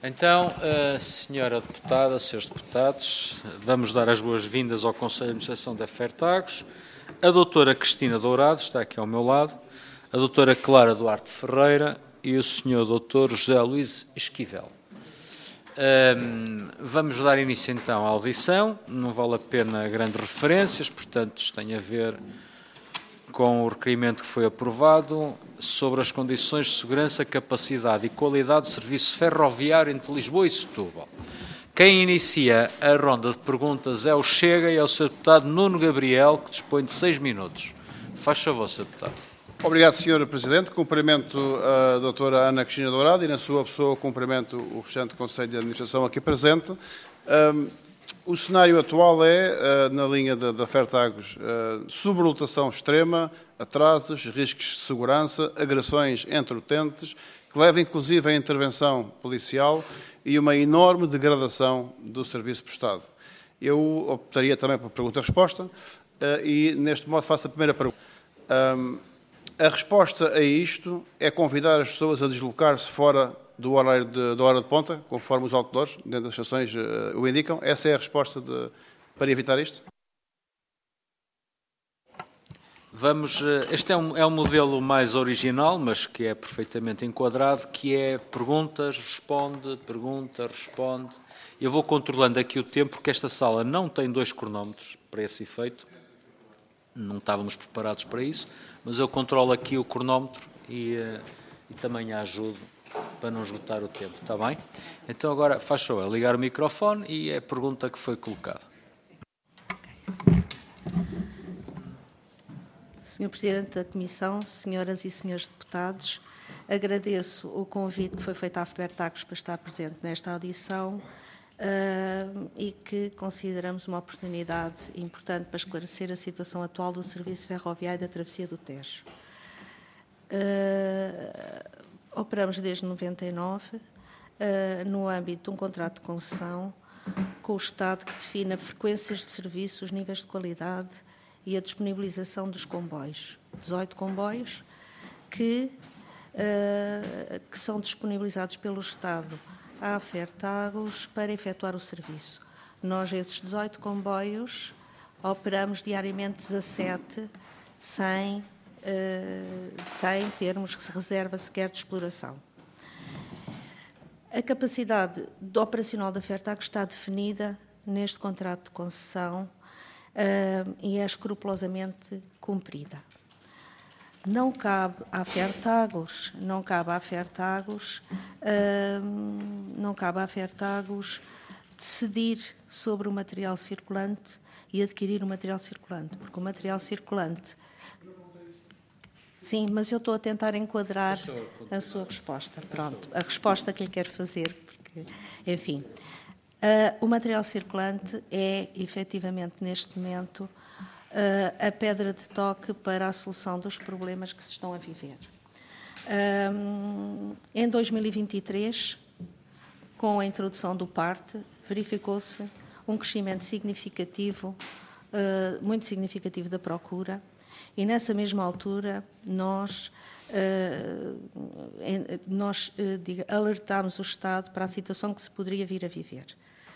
Então, senhora deputada, senhores deputados, vamos dar as boas-vindas ao Conselho de Administração da Fertagos, a doutora Cristina Dourado, está aqui ao meu lado, a doutora Clara Duarte Ferreira e o senhor doutor José Luís Esquivel. Vamos dar início então à audição, não vale a pena grandes referências, portanto, isto tem a ver com o requerimento que foi aprovado sobre as condições de segurança, capacidade e qualidade do serviço ferroviário entre Lisboa e Setúbal. Quem inicia a ronda de perguntas é o Chega e é o Sr. Deputado Nuno Gabriel, que dispõe de 6 minutos. Faz favor, Sr. Deputado. Obrigado, Sr. Presidente. Cumprimento a doutora Ana Cristina Dourado e, na sua pessoa, cumprimento o restante Conselho de Administração aqui presente. O cenário atual é, na linha da Fertagos, sobrelotação extrema, atrasos, riscos de segurança, agressões entre utentes, que levam inclusive à intervenção policial e uma enorme degradação do serviço prestado. Eu optaria também por pergunta-resposta e, neste modo, faço a primeira pergunta. A resposta a isto é convidar as pessoas a deslocar-se fora do horário da hora de ponta, conforme os outdoors, dentro das estações, o indicam. Essa é a resposta para evitar isto? Este é um modelo mais original, mas que é perfeitamente enquadrado, que é perguntas, responde, pergunta, responde. Eu vou controlando aqui o tempo, porque esta sala não tem 2 cronómetros para esse efeito. Não estávamos preparados para isso, mas eu controlo aqui o cronómetro e também a ajudo para não esgotar o tempo, está bem? Então agora faz favor, ligar o microfone e é a pergunta que foi colocada. Senhor Presidente da Comissão, senhoras e senhores deputados, agradeço o convite que foi feito à Fertagos para estar presente nesta audição e que consideramos uma oportunidade importante para esclarecer a situação atual do Serviço Ferroviário da Travessia do Tejo. Operamos desde 99, no âmbito de um contrato de concessão com o Estado que define a frequências de serviço, os níveis de qualidade e a disponibilização dos comboios. 18 comboios que são disponibilizados pelo Estado à Fertagos para efetuar o serviço. Nós, esses 18 comboios, operamos diariamente 17 sem termos que se reserva sequer de exploração. A capacidade operacional da Fertagos está definida neste contrato de concessão e é escrupulosamente cumprida. Não cabe à Fertagos decidir sobre o material circulante e adquirir o material circulante, porque o material circulante... Sim, mas eu estou a tentar enquadrar a sua resposta. Pronto, a resposta que lhe quero fazer, porque, enfim, o material circulante é, efetivamente, neste momento, a pedra de toque para a solução dos problemas que se estão a viver. Em 2023, com a introdução do PARTE, verificou-se um crescimento significativo, muito significativo da procura. E, nessa mesma altura, nós alertámos o Estado para a situação que se poderia vir a viver.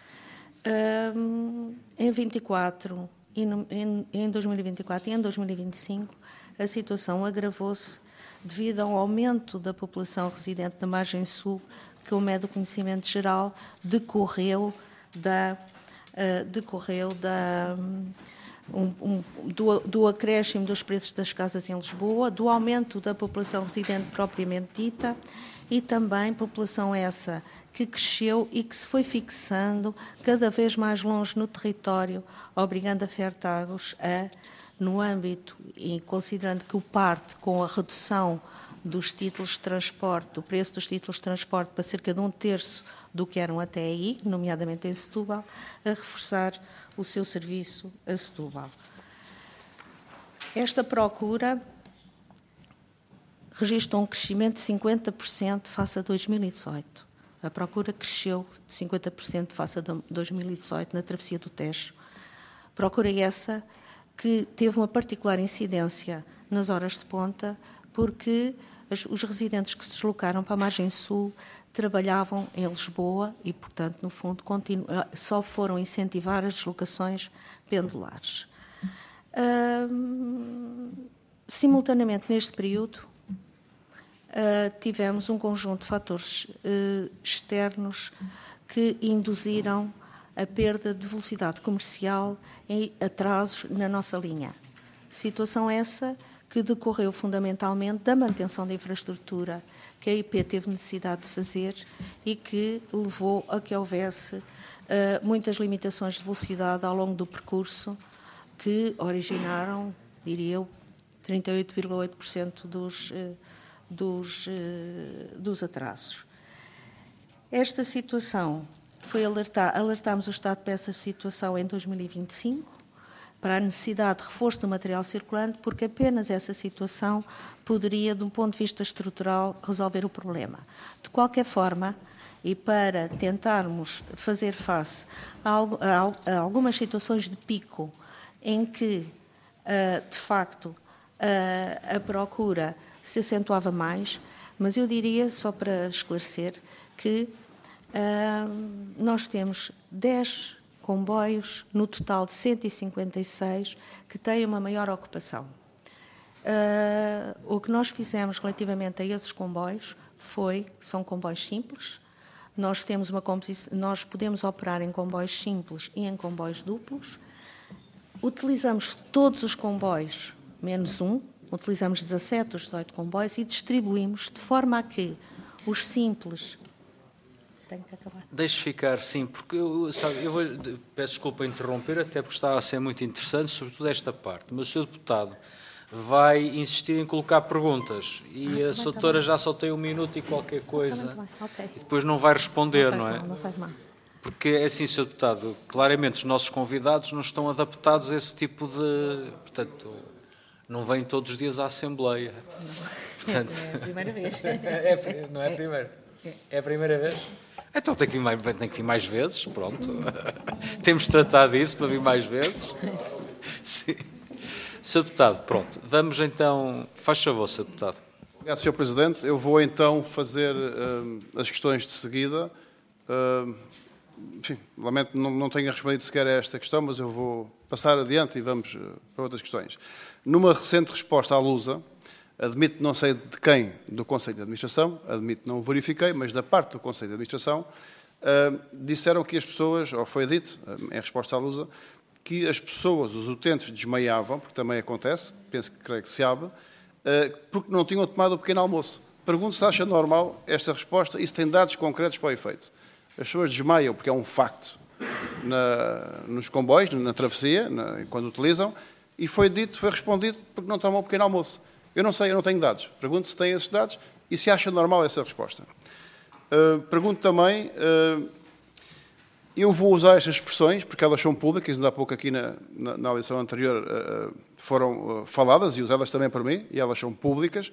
Em 2024 e em 2025, a situação agravou-se devido ao aumento da população residente na margem sul, que, como é do conhecimento geral, decorreu do acréscimo dos preços das casas em Lisboa, do aumento da população residente propriamente dita e também população essa que cresceu e que se foi fixando cada vez mais longe no território, obrigando a Fertagos no âmbito, e considerando que o PARTE, com a redução dos títulos de transporte, do preço dos títulos de transporte para cerca de 1/3 do que eram até aí, nomeadamente em Setúbal, a reforçar o seu serviço a Setúbal. Esta procura registrou um crescimento de 50% face a 2018. A procura cresceu de 50% face a 2018 na Travessia do Tejo. Procura essa que teve uma particular incidência nas horas de ponta, porque os residentes que se deslocaram para a margem sul trabalhavam em Lisboa e, portanto, no fundo, só foram incentivar as deslocações pendulares. Simultaneamente, neste período, tivemos um conjunto de fatores externos que induziram a perda de velocidade comercial e atrasos na nossa linha. Situação essa que decorreu fundamentalmente da manutenção da infraestrutura que a IP teve necessidade de fazer e que levou a que houvesse muitas limitações de velocidade ao longo do percurso que originaram, diria eu, 38,8% dos atrasos. Esta situação alertámos o Estado para essa situação em 2025, para a necessidade de reforço do material circulante, porque apenas essa situação poderia, de um ponto de vista estrutural, resolver o problema. De qualquer forma, e para tentarmos fazer face a algumas situações de pico em que, de facto, a procura se acentuava mais, mas eu diria, só para esclarecer, que nós temos 10 comboios, no total de 156, que têm uma maior ocupação. O que nós fizemos relativamente a esses comboios são comboios simples. Nós podemos operar em comboios simples e em comboios duplos. Utilizamos todos os comboios, menos um, utilizamos 17 dos 18 comboios e distribuímos de forma a que os simples... Tenho que acabar. Deixe ficar, sim, porque peço desculpa interromper, até porque estava a ser muito interessante, sobretudo esta parte, mas o Sr. Deputado vai insistir em colocar perguntas e a Sra. Doutora já só tem 1 minuto e qualquer coisa, okay. E depois não vai responder, não é? Não faz mal. Porque é assim, Sr. Deputado, claramente os nossos convidados não estão adaptados a esse tipo de... Portanto, não vêm todos os dias à Assembleia. Portanto, é a primeira vez. Não é a primeira? É a primeira vez? Então tem que vir mais vezes, pronto. Temos de tratar disso para vir mais vezes. Sim. Sr. Deputado, pronto. Vamos então... Faz favor, Sr. Deputado. Obrigado, Sr. Presidente. Eu vou então fazer as questões de seguida. Enfim, lamento não tenha respondido sequer a esta questão, mas eu vou passar adiante e vamos para outras questões. Numa recente resposta à Lusa, admito, não sei de quem, do Conselho de Administração, admito, não verifiquei, mas da parte do Conselho de Administração, disseram que as pessoas, ou foi dito, em resposta à Lusa, que as pessoas, os utentes, desmaiavam, porque também acontece, creio que se sabe, porque não tinham tomado o pequeno almoço. Pergunto se acha normal esta resposta e se tem dados concretos para o efeito. As pessoas desmaiam, porque é um facto, nos comboios, na travessia, quando utilizam, e foi respondido porque não tomam o pequeno almoço. Eu não sei, eu não tenho dados. Pergunto se tem esses dados e se acha normal essa resposta. Pergunto também, eu vou usar estas expressões, porque elas são públicas, ainda há pouco aqui na audição anterior foram faladas e usadas também por mim, e elas são públicas.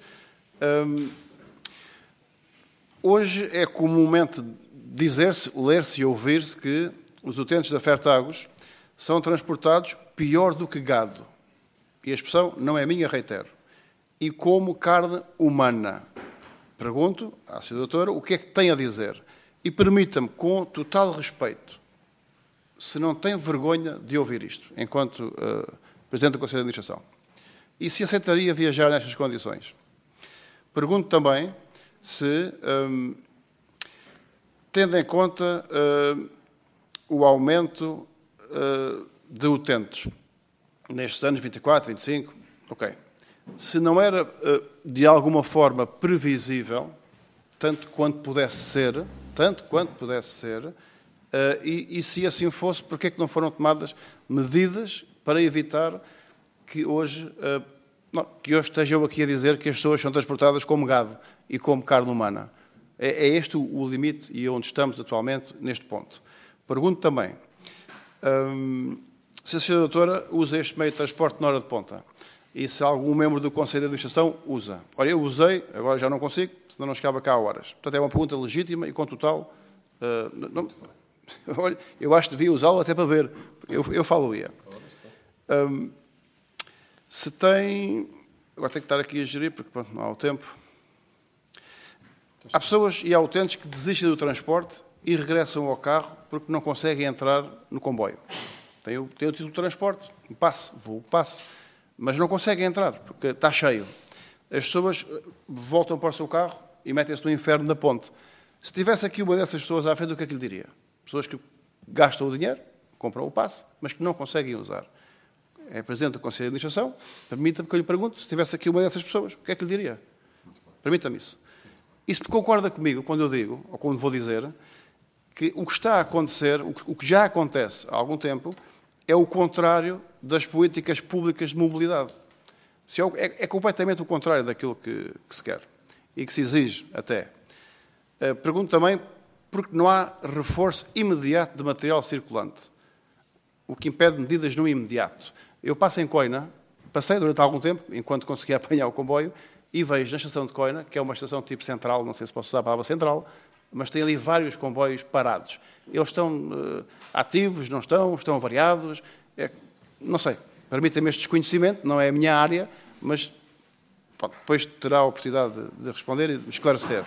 Hoje é comumente dizer-se, ler-se e ouvir-se que os utentes da Fertagos são transportados pior do que gado. E a expressão não é minha, reitero. E como carne humana. Pergunto à Sra. Doutora o que é que tem a dizer. E permita-me, com total respeito, se não tem vergonha de ouvir isto, enquanto Presidente do Conselho de Administração, e se aceitaria viajar nestas condições. Pergunto também se, tendo em conta o aumento de utentes nestes anos 24, 25, ok, se não era de alguma forma previsível, tanto quanto pudesse ser, e se assim fosse, porque é que não foram tomadas medidas para evitar que hoje esteja eu aqui a dizer que as pessoas são transportadas como gado e como carne humana? É este o limite e onde estamos atualmente neste ponto. Pergunto também se a Sra. Doutora usa este meio de transporte na hora de ponta e se algum membro do Conselho de Administração usa. Olha, eu usei, agora já não consigo, senão não chegava cá a horas. Portanto, é uma pergunta legítima e com total... olha, eu acho que devia usá-lo até para ver. Eu falo-ia. Se tem... Agora tenho que estar aqui a gerir, porque pronto, não há o tempo. Há pessoas e há utentes que desistem do transporte e regressam ao carro porque não conseguem entrar no comboio. Tem o título de transporte, um passe, voo passe, mas não conseguem entrar porque está cheio. As pessoas voltam para o seu carro e metem-se no inferno da ponte. Se tivesse aqui uma dessas pessoas à frente, o que é que lhe diria? Pessoas que gastam o dinheiro, compram o passe, mas que não conseguem usar. É Presidente do Conselho de Administração, permita-me que eu lhe pergunte, se tivesse aqui uma dessas pessoas, o que é que lhe diria? Permita-me isso. Isso concorda comigo quando eu digo, ou quando vou dizer, que o que está a acontecer, o que já acontece há algum tempo, é o contrário das políticas públicas de mobilidade. É completamente o contrário daquilo que se quer e que se exige até. Pergunto também porque não há reforço imediato de material circulante, o que impede medidas no imediato. Eu passo em Coina, passei durante algum tempo, enquanto conseguia apanhar o comboio, e vejo na estação de Coina, que é uma estação tipo central, não sei se posso usar a palavra central, mas tem ali vários comboios parados. Eles estão ativos, não estão variados, não sei. Permitem-me este desconhecimento, não é a minha área, mas pronto, depois terá a oportunidade de responder e de esclarecer.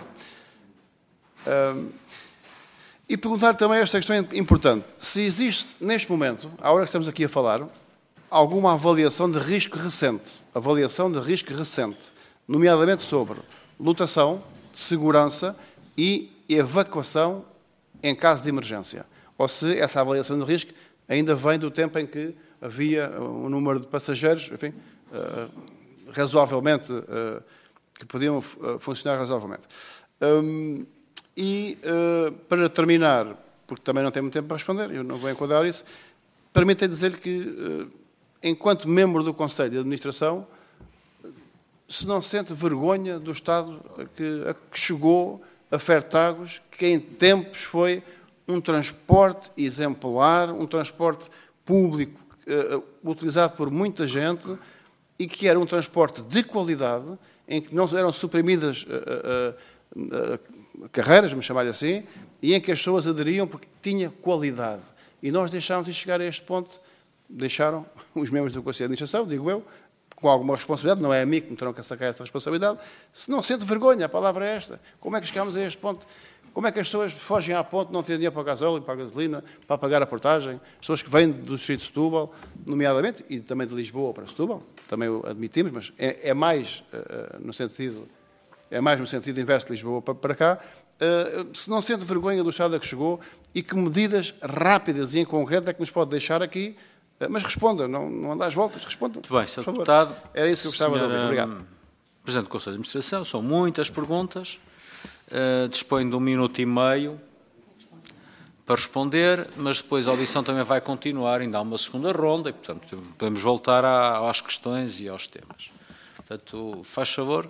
E perguntar também esta questão importante. Se existe, neste momento, à hora que estamos aqui a falar, alguma avaliação de risco recente, nomeadamente sobre lotação, segurança e evacuação em caso de emergência. Ou se essa avaliação de risco ainda vem do tempo em que havia um número de passageiros, enfim, razoavelmente, que podiam funcionar razoavelmente. Para terminar, porque também não tenho muito tempo para responder, eu não vou enquadrar isso, permita dizer-lhe que, enquanto membro do Conselho de Administração, se não sente vergonha do Estado a que chegou a Fertagos, que em tempos foi um transporte exemplar, um transporte público utilizado por muita gente e que era um transporte de qualidade, em que não eram suprimidas carreiras, vamos chamar-lhe assim, e em que as pessoas aderiam porque tinha qualidade. E nós deixámos de chegar a este ponto, deixaram os membros do Conselho de Administração, digo eu, com alguma responsabilidade, não é a mim que me terão que sacar essa responsabilidade, se não sente vergonha, a palavra é esta. Como é que chegámos a este ponto? Como é que as pessoas fogem à ponte, não têm dinheiro para o gasóleo, para a gasolina, para pagar a portagem? As pessoas que vêm do distrito de Setúbal, nomeadamente, e também de Lisboa para Setúbal, também o admitimos, mas é mais no sentido inverso de Lisboa para cá, se não sente vergonha do estado a que chegou e que medidas rápidas e em concreto é que nos pode deixar aqui, mas responda, não anda às voltas, responda. Muito bem, Sr. Deputado. Era isso que eu gostava de ouvir. Obrigado. Presidente do Conselho de Administração, são muitas perguntas. Dispõe de 1 minuto e meio para responder, mas depois a audição também vai continuar, ainda há uma segunda ronda e, portanto, podemos voltar às questões e aos temas. Portanto, faz favor.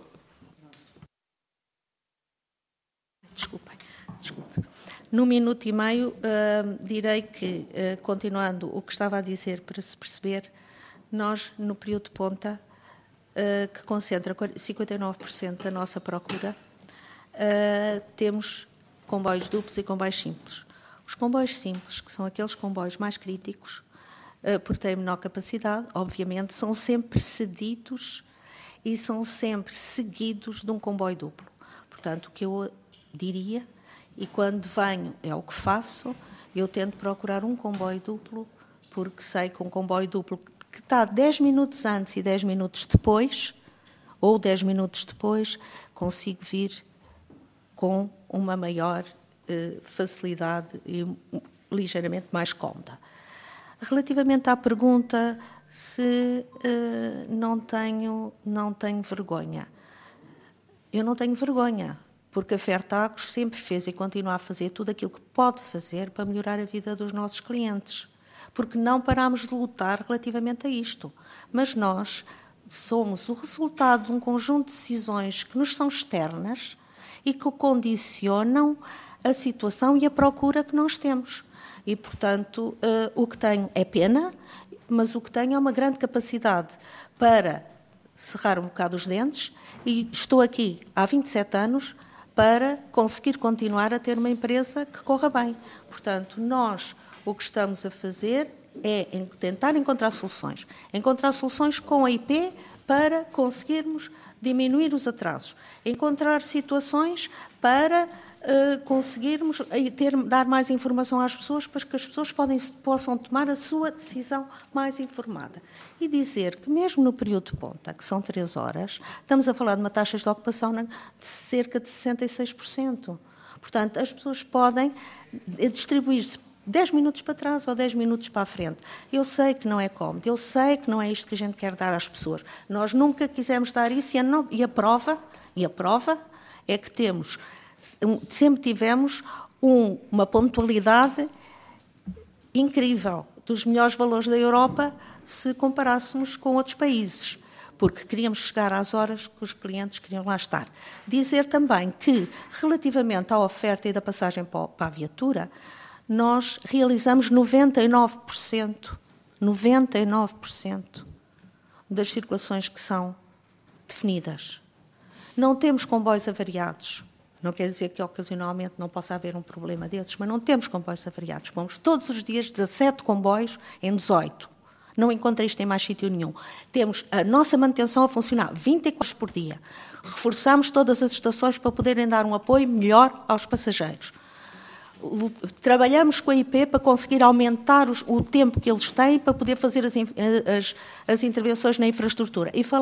Desculpem. No minuto e meio, direi que, continuando o que estava a dizer para se perceber, nós, no período de ponta, que concentra 59% da nossa procura, temos comboios duplos e comboios simples. Os comboios simples, que são aqueles comboios mais críticos, por terem menor capacidade, obviamente, são sempre cedidos e são sempre seguidos de um comboio duplo. Portanto, o que eu diria, e quando venho é o que faço, eu tento procurar um comboio duplo, porque sei que um comboio duplo que está 10 minutos antes e 10 minutos depois, ou 10 minutos depois, consigo vir com uma maior facilidade e ligeiramente mais cómoda. Relativamente à pergunta se não tenho vergonha. Eu não tenho vergonha, porque a Fertagos sempre fez e continua a fazer tudo aquilo que pode fazer para melhorar a vida dos nossos clientes. Porque não parámos de lutar relativamente a isto. Mas nós somos o resultado de um conjunto de decisões que nos são externas e que condicionam a situação e a procura que nós temos. E, portanto, o que tenho é pena, mas o que tenho é uma grande capacidade para cerrar um bocado os dentes e estou aqui há 27 anos para conseguir continuar a ter uma empresa que corra bem. Portanto, nós o que estamos a fazer é tentar encontrar soluções com a IP para conseguirmos diminuir os atrasos, encontrar situações para conseguirmos dar mais informação às pessoas, para que as pessoas possam tomar a sua decisão mais informada. E dizer que mesmo no período de ponta, que são 3 horas, estamos a falar de uma taxa de ocupação de cerca de 66%. Portanto, as pessoas podem distribuir-se 10 minutos para trás ou 10 minutos para a frente. Eu sei que não é cómodo, eu sei que não é isto que a gente quer dar às pessoas. Nós nunca quisemos dar isso e a prova é que sempre tivemos uma pontualidade incrível, dos melhores valores da Europa, se comparássemos com outros países, porque queríamos chegar às horas que os clientes queriam lá estar. Dizer também que, relativamente à oferta e da passagem para a viatura, nós realizamos 99% das circulações que são definidas. Não temos comboios avariados. Não quer dizer que ocasionalmente não possa haver um problema desses, mas não temos comboios avariados. Vamos todos os dias 17 comboios em 18. Não encontrei isto em mais sítio nenhum. Temos a nossa manutenção a funcionar 24 horas por dia. Reforçamos todas as estações para poderem dar um apoio melhor aos passageiros. Trabalhamos com a IP para conseguir aumentar o tempo que eles têm para poder fazer as intervenções na infraestrutura. E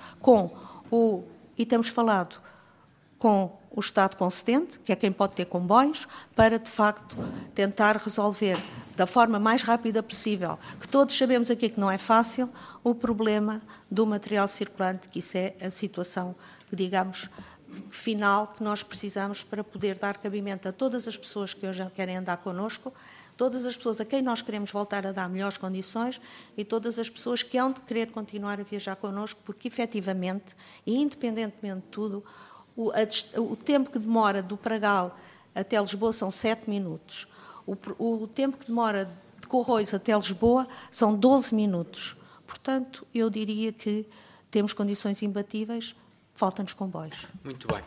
temos falado com o Estado concedente, que é quem pode ter comboios, para, de facto, tentar resolver da forma mais rápida possível, que todos sabemos aqui que não é fácil, o problema do material circulante, que isso é a situação, digamos, final que nós precisamos para poder dar cabimento a todas as pessoas que hoje querem andar connosco, todas as pessoas a quem nós queremos voltar a dar melhores condições e todas as pessoas que hão de querer continuar a viajar connosco, porque, efetivamente, e independentemente de tudo, o tempo que demora do Pragal até Lisboa são 7 minutos. O tempo que demora de Corroios até Lisboa são 12 minutos. Portanto, eu diria que temos condições imbatíveis, faltam-nos comboios. Muito bem.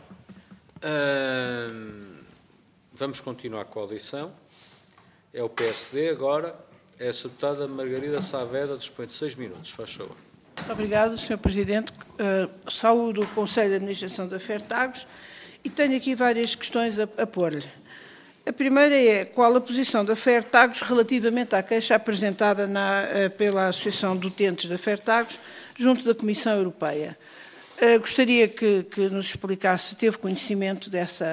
Vamos continuar com a audição. É o PSD agora. É a deputada Margarida Saavedra, dispõe de 6 minutos. Faz favor. Obrigado, Sr. Presidente. Saúdo o Conselho de Administração da Fertagos e tenho aqui várias questões a pôr-lhe. A primeira é qual a posição da Fertagos relativamente à queixa apresentada pela Associação de Utentes da Fertagos junto da Comissão Europeia. Gostaria que nos explicasse se teve conhecimento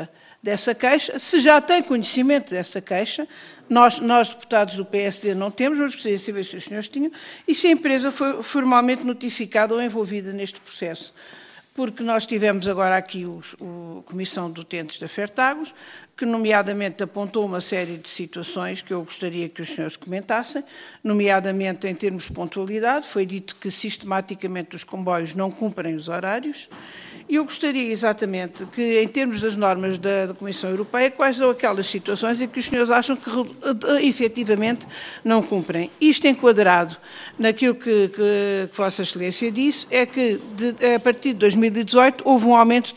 dessa queixa, se já tem conhecimento dessa queixa. Nós, deputados do PSD, não temos, mas gostaria de saber se os senhores tinham, e se a empresa foi formalmente notificada ou envolvida neste processo. Porque nós tivemos agora aqui a Comissão de Utentes da Fertagos, que nomeadamente apontou uma série de situações que eu gostaria que os senhores comentassem, nomeadamente em termos de pontualidade. Foi dito que sistematicamente os comboios não cumprem os horários. E eu gostaria exatamente que, em termos das normas da Comissão Europeia, quais são aquelas situações em que os senhores acham que efetivamente não cumprem. Isto enquadrado naquilo que Vossa Excelência disse, é que a partir de 2018 houve um aumento de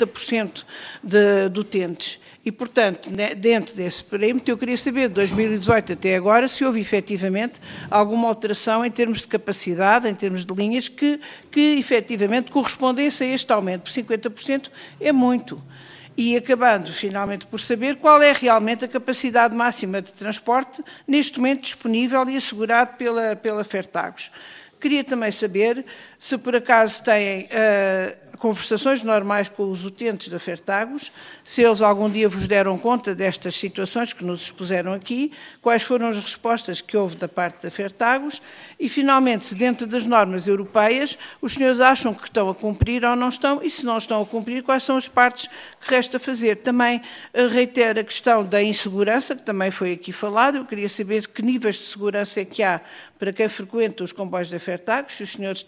50% de utentes. E, portanto, dentro desse perímetro, eu queria saber, de 2018 até agora, se houve efetivamente alguma alteração em termos de capacidade, em termos de linhas, que efetivamente correspondesse a este aumento. Por 50% é muito. E acabando, finalmente, por saber qual é realmente a capacidade máxima de transporte, neste momento disponível e assegurado pela Fertagos. Queria também saber se, por acaso, têm conversações normais com os utentes da Fertagos, se eles algum dia vos deram conta destas situações que nos expuseram aqui, quais foram as respostas que houve da parte da Fertagos e, finalmente, se dentro das normas europeias os senhores acham que estão a cumprir ou não estão, e se não estão a cumprir, quais são as partes que resta fazer. Também reitero a questão da insegurança, que também foi aqui falado. Eu queria saber que níveis de segurança é que há para quem frequenta os comboios da Fertagos, se os senhores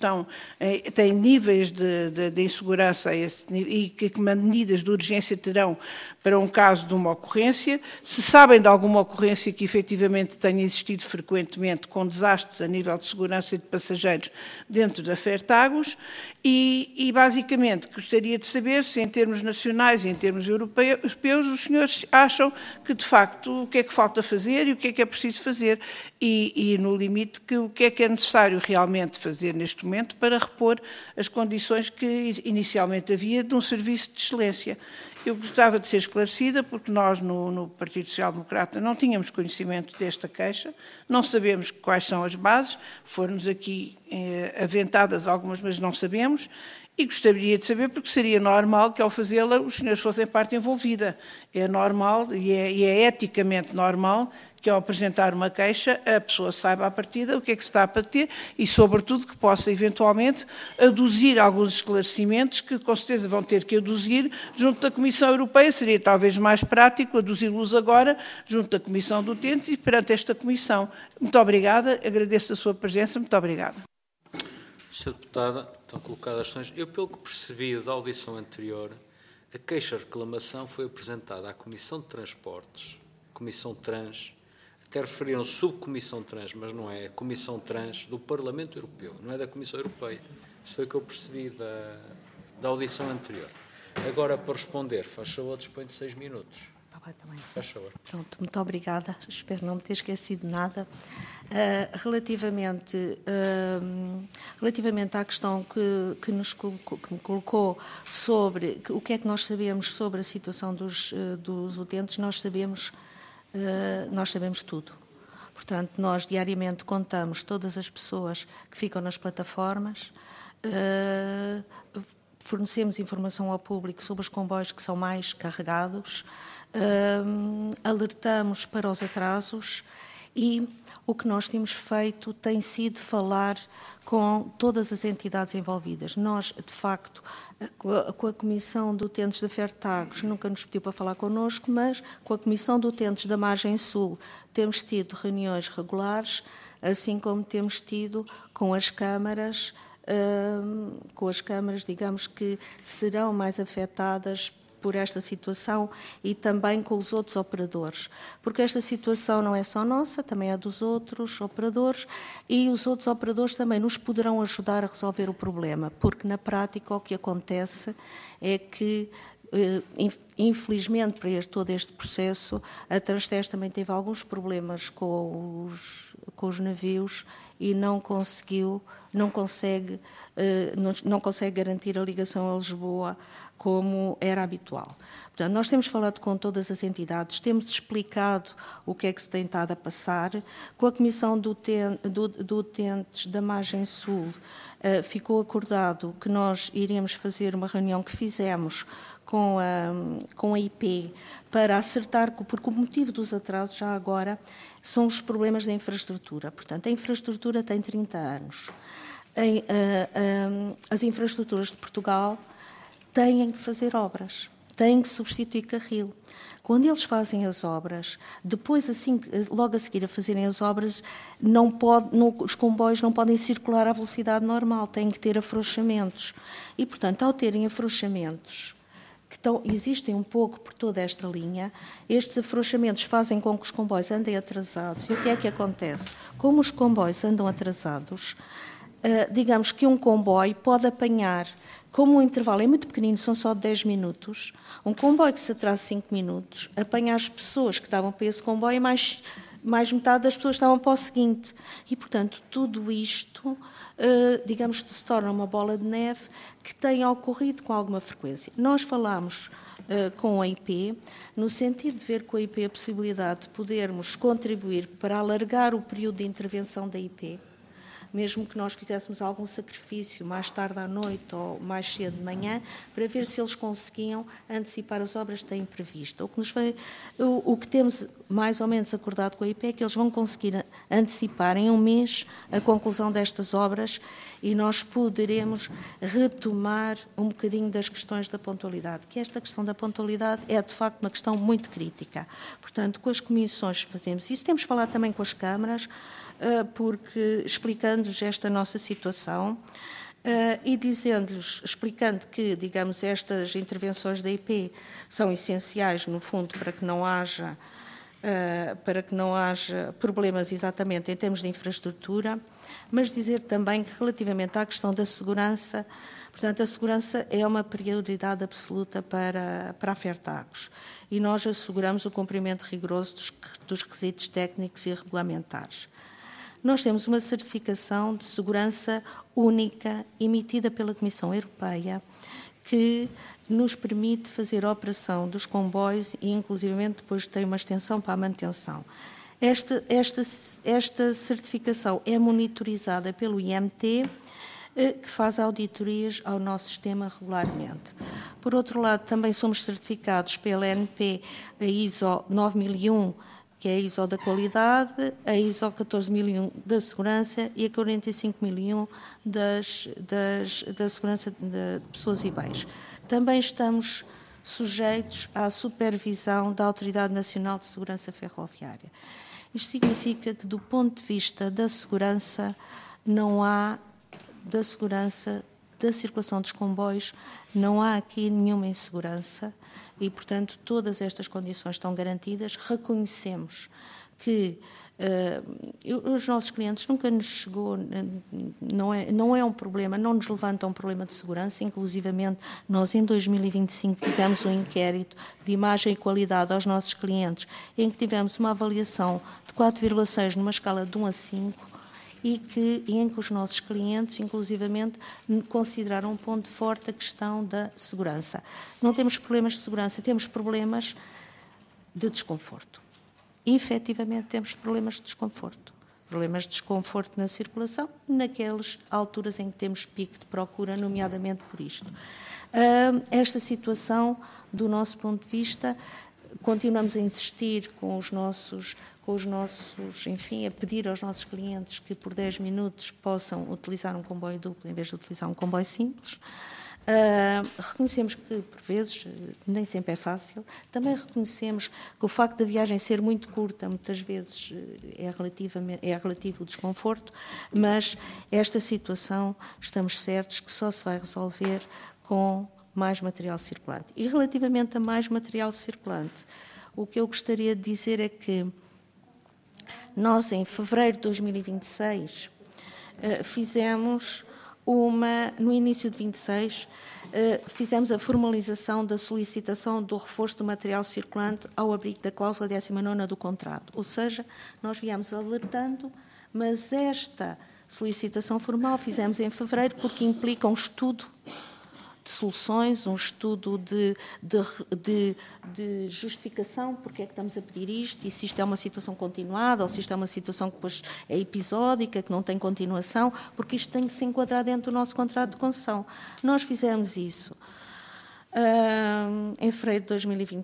têm níveis de insegurança e que medidas de urgência terão para um caso de uma ocorrência, se sabem de alguma ocorrência que efetivamente tenha existido frequentemente com desastres a nível de segurança e de passageiros dentro da Fertagos e basicamente gostaria de saber se em termos nacionais e em termos europeus os senhores acham que de facto o que é que falta fazer e o que é preciso fazer e no limite o que é necessário realmente fazer neste momento para repor as condições que inicialmente havia de um serviço de excelência. Eu gostava de ser esclarecida, porque nós, no Partido Social Democrata, não tínhamos conhecimento desta queixa, não sabemos quais são as bases, foram-nos aqui aventadas algumas, mas não sabemos, e gostaria de saber, porque seria normal que, ao fazê-la, os senhores fossem parte envolvida. É normal e é eticamente normal que, ao apresentar uma queixa, a pessoa saiba à partida o que é que se está a bater e, sobretudo, que possa, eventualmente, aduzir alguns esclarecimentos que, com certeza, vão ter que aduzir junto da Comissão Europeia. Seria, talvez, mais prático aduzi-los agora junto da Comissão do Utentes e perante esta Comissão. Muito obrigada, agradeço a sua presença, muito obrigada. Sra. Deputada, estão colocadas as questões. Eu, pelo que percebi da audição anterior, a queixa-reclamação foi apresentada à Comissão de Transportes, Comissão Trans, até referiram subcomissão trans, mas não é a Comissão Trans do Parlamento Europeu, não é da Comissão Europeia. Isso foi o que eu percebi da audição anterior. Agora, para responder, faz favor, dispõe de 6 minutos. Está bem, está bem. Faz favor. Pronto, muito obrigada. Espero não me ter esquecido nada. Relativamente à questão que me colocou sobre o que é que nós sabemos sobre a situação dos utentes, nós sabemos tudo. Portanto, nós diariamente contamos todas as pessoas que ficam nas plataformas, fornecemos informação ao público sobre os comboios que são mais carregados, alertamos para os atrasos e o que nós temos feito tem sido falar com todas as entidades envolvidas. Nós, de facto, com a Comissão de Utentes da Fertagos, nunca nos pediu para falar connosco, mas com a Comissão de Utentes da Margem Sul temos tido reuniões regulares, assim como temos tido com as câmaras, digamos, que serão mais afetadas por esta situação e também com os outros operadores, porque esta situação não é só nossa, também é dos outros operadores e os outros operadores também nos poderão ajudar a resolver o problema, porque na prática o que acontece é que, infelizmente, para todo este processo, a Transtez também teve alguns problemas com os navios e não consegue garantir a ligação a Lisboa como era habitual. Portanto, nós temos falado com todas as entidades, temos explicado o que é que se tem estado a passar. Com a Comissão de Utentes da Margem Sul, ficou acordado que nós iremos fazer uma reunião que fizemos com a IP para acertar, porque o motivo dos atrasos já agora são os problemas da infraestrutura. Portanto, a infraestrutura tem 30 anos. As infraestruturas de Portugal têm que fazer obras, têm que substituir carril. Quando eles fazem as obras, depois, logo a seguir a fazerem as obras, os comboios não podem circular à velocidade normal, têm que ter afrouxamentos. E, portanto, ao terem afrouxamentos, que existem um pouco por toda esta linha, estes afrouxamentos fazem com que os comboios andem atrasados. E o que é que acontece? Como os comboios andam atrasados, digamos que um comboio pode apanhar, como o intervalo é muito pequenino, são só 10 minutos, um comboio que se atrasa 5 minutos, apanha as pessoas que estavam para esse comboio e mais metade das pessoas estavam para o seguinte. E, portanto, tudo isto, digamos que se torna uma bola de neve que tem ocorrido com alguma frequência. Nós falamos com a IP, no sentido de ver com a IP a possibilidade de podermos contribuir para alargar o período de intervenção da IP, mesmo que nós fizéssemos algum sacrifício mais tarde à noite ou mais cedo de manhã, para ver se eles conseguiam antecipar as obras que têm previsto. O que temos mais ou menos acordado com a IP é que eles vão conseguir antecipar em um mês a conclusão destas obras e nós poderemos retomar um bocadinho das questões da pontualidade, que esta questão da pontualidade é, de facto, uma questão muito crítica. Portanto, com as comissões fazemos isso. Temos falado também com as câmaras, porque explicando-lhes esta nossa situação e dizendo-lhes, explicando que, digamos, estas intervenções da IP são essenciais, no fundo, para que não haja problemas exatamente em termos de infraestrutura, mas dizer também que relativamente à questão da segurança, portanto, a segurança é uma prioridade absoluta para a Fertagos e nós asseguramos o cumprimento rigoroso dos requisitos técnicos e regulamentares. Nós temos uma certificação de segurança única emitida pela Comissão Europeia que nos permite fazer a operação dos comboios e, inclusivamente, depois tem uma extensão para a manutenção. Esta certificação é monitorizada pelo IMT, que faz auditorias ao nosso sistema regularmente. Por outro lado, também somos certificados pela ANP, a ISO 9001, que é a ISO da qualidade, a ISO 14001 da segurança e a 45001 da segurança de pessoas e bens. Também estamos sujeitos à supervisão da Autoridade Nacional de Segurança Ferroviária. Isto significa que, do ponto de vista da segurança, da circulação dos comboios, não há aqui nenhuma insegurança e, portanto, todas estas condições estão garantidas. Reconhecemos que os nossos clientes nunca nos chegou, não é um problema, não nos levanta um problema de segurança, inclusivamente nós em 2025 fizemos um inquérito de imagem e qualidade aos nossos clientes, em que tivemos uma avaliação de 4,6 numa escala de 1 a 5, e em que os nossos clientes, inclusivamente, consideraram um ponto forte a questão da segurança. Não temos problemas de segurança, temos problemas de desconforto. Efetivamente, temos problemas de desconforto. Problemas de desconforto na circulação, naquelas alturas em que temos pico de procura, nomeadamente por isto. Esta situação, do nosso ponto de vista, continuamos a insistir com os nossos, enfim, a pedir aos nossos clientes que por 10 minutos possam utilizar um comboio duplo em vez de utilizar um comboio simples. Reconhecemos que, por vezes, nem sempre é fácil. Também reconhecemos que o facto da viagem ser muito curta, muitas vezes é relativo o desconforto, mas esta situação, estamos certos que só se vai resolver com mais material circulante. E relativamente a mais material circulante, o que eu gostaria de dizer é que nós, em fevereiro de 2026, no início de 26, fizemos a formalização da solicitação do reforço do material circulante ao abrigo da cláusula 19ª do contrato. Ou seja, nós viemos alertando, mas esta solicitação formal fizemos em fevereiro porque implica um estudo de soluções, um estudo de justificação, porque é que estamos a pedir isto, e se isto é uma situação continuada, ou se isto é uma situação que depois é episódica, que não tem continuação, porque isto tem que se enquadrar dentro do nosso contrato de concessão. Nós fizemos isso em fevereiro de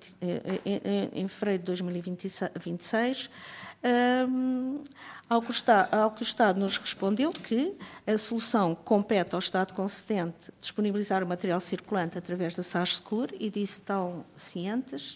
2026, ao que o Estado nos respondeu que a solução compete ao Estado concedente disponibilizar o material circulante através da SAGSECUR, e disso estão cientes,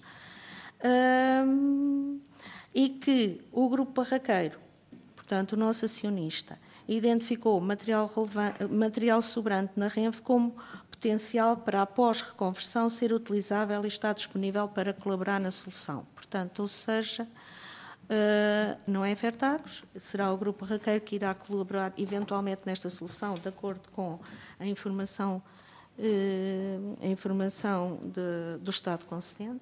e que o Grupo Barraqueiro, portanto o nosso acionista, identificou material sobrante na Renfe como potencial para, após reconversão, ser utilizável e estar disponível para colaborar na solução. Portanto, ou seja, não é a Fertagos, será o Grupo Barraqueiro que irá colaborar eventualmente nesta solução, de acordo com a informação do Estado concedente,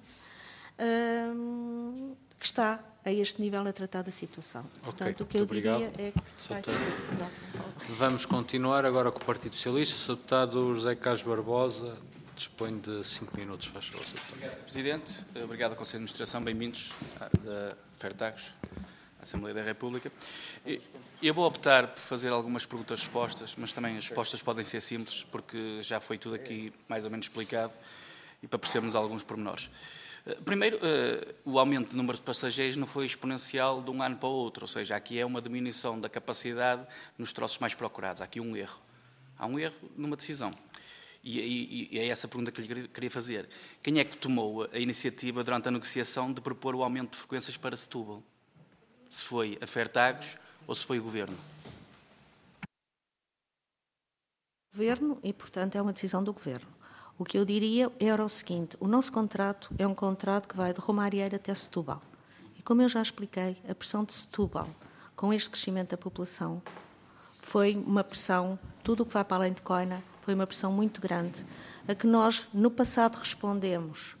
que está a este nível a tratar da situação. Portanto, o que eu diria é que... Vamos continuar agora com o Partido Socialista. O Sr. Deputado José Carlos Barbosa dispõe de 5 minutos. Faz favor, Sr. Deputado. Obrigado, Presidente. Obrigado ao Conselho de Administração. Bem-vindos da Fertagos, à Assembleia da República. Eu vou optar por fazer algumas perguntas-respostas, mas também as respostas podem ser simples, porque já foi tudo aqui mais ou menos explicado, e para percebermos alguns pormenores. Primeiro, o aumento de número de passageiros não foi exponencial de um ano para o outro, ou seja, aqui é uma diminuição da capacidade nos troços mais procurados. Há aqui um erro. Há um erro numa decisão. E é essa a pergunta que lhe queria fazer. Quem é que tomou a iniciativa durante a negociação de propor o aumento de frequências para Setúbal? Se foi a Fertagos ou se foi o Governo? Governo e, portanto, é uma decisão do Governo. O que eu diria era o seguinte: o nosso contrato é um contrato que vai de Romarieiro até Setúbal. E como eu já expliquei, a pressão de Setúbal, com este crescimento da população, foi uma pressão, tudo o que vai para além de Coina, foi uma pressão muito grande, a que nós, no passado, respondemos,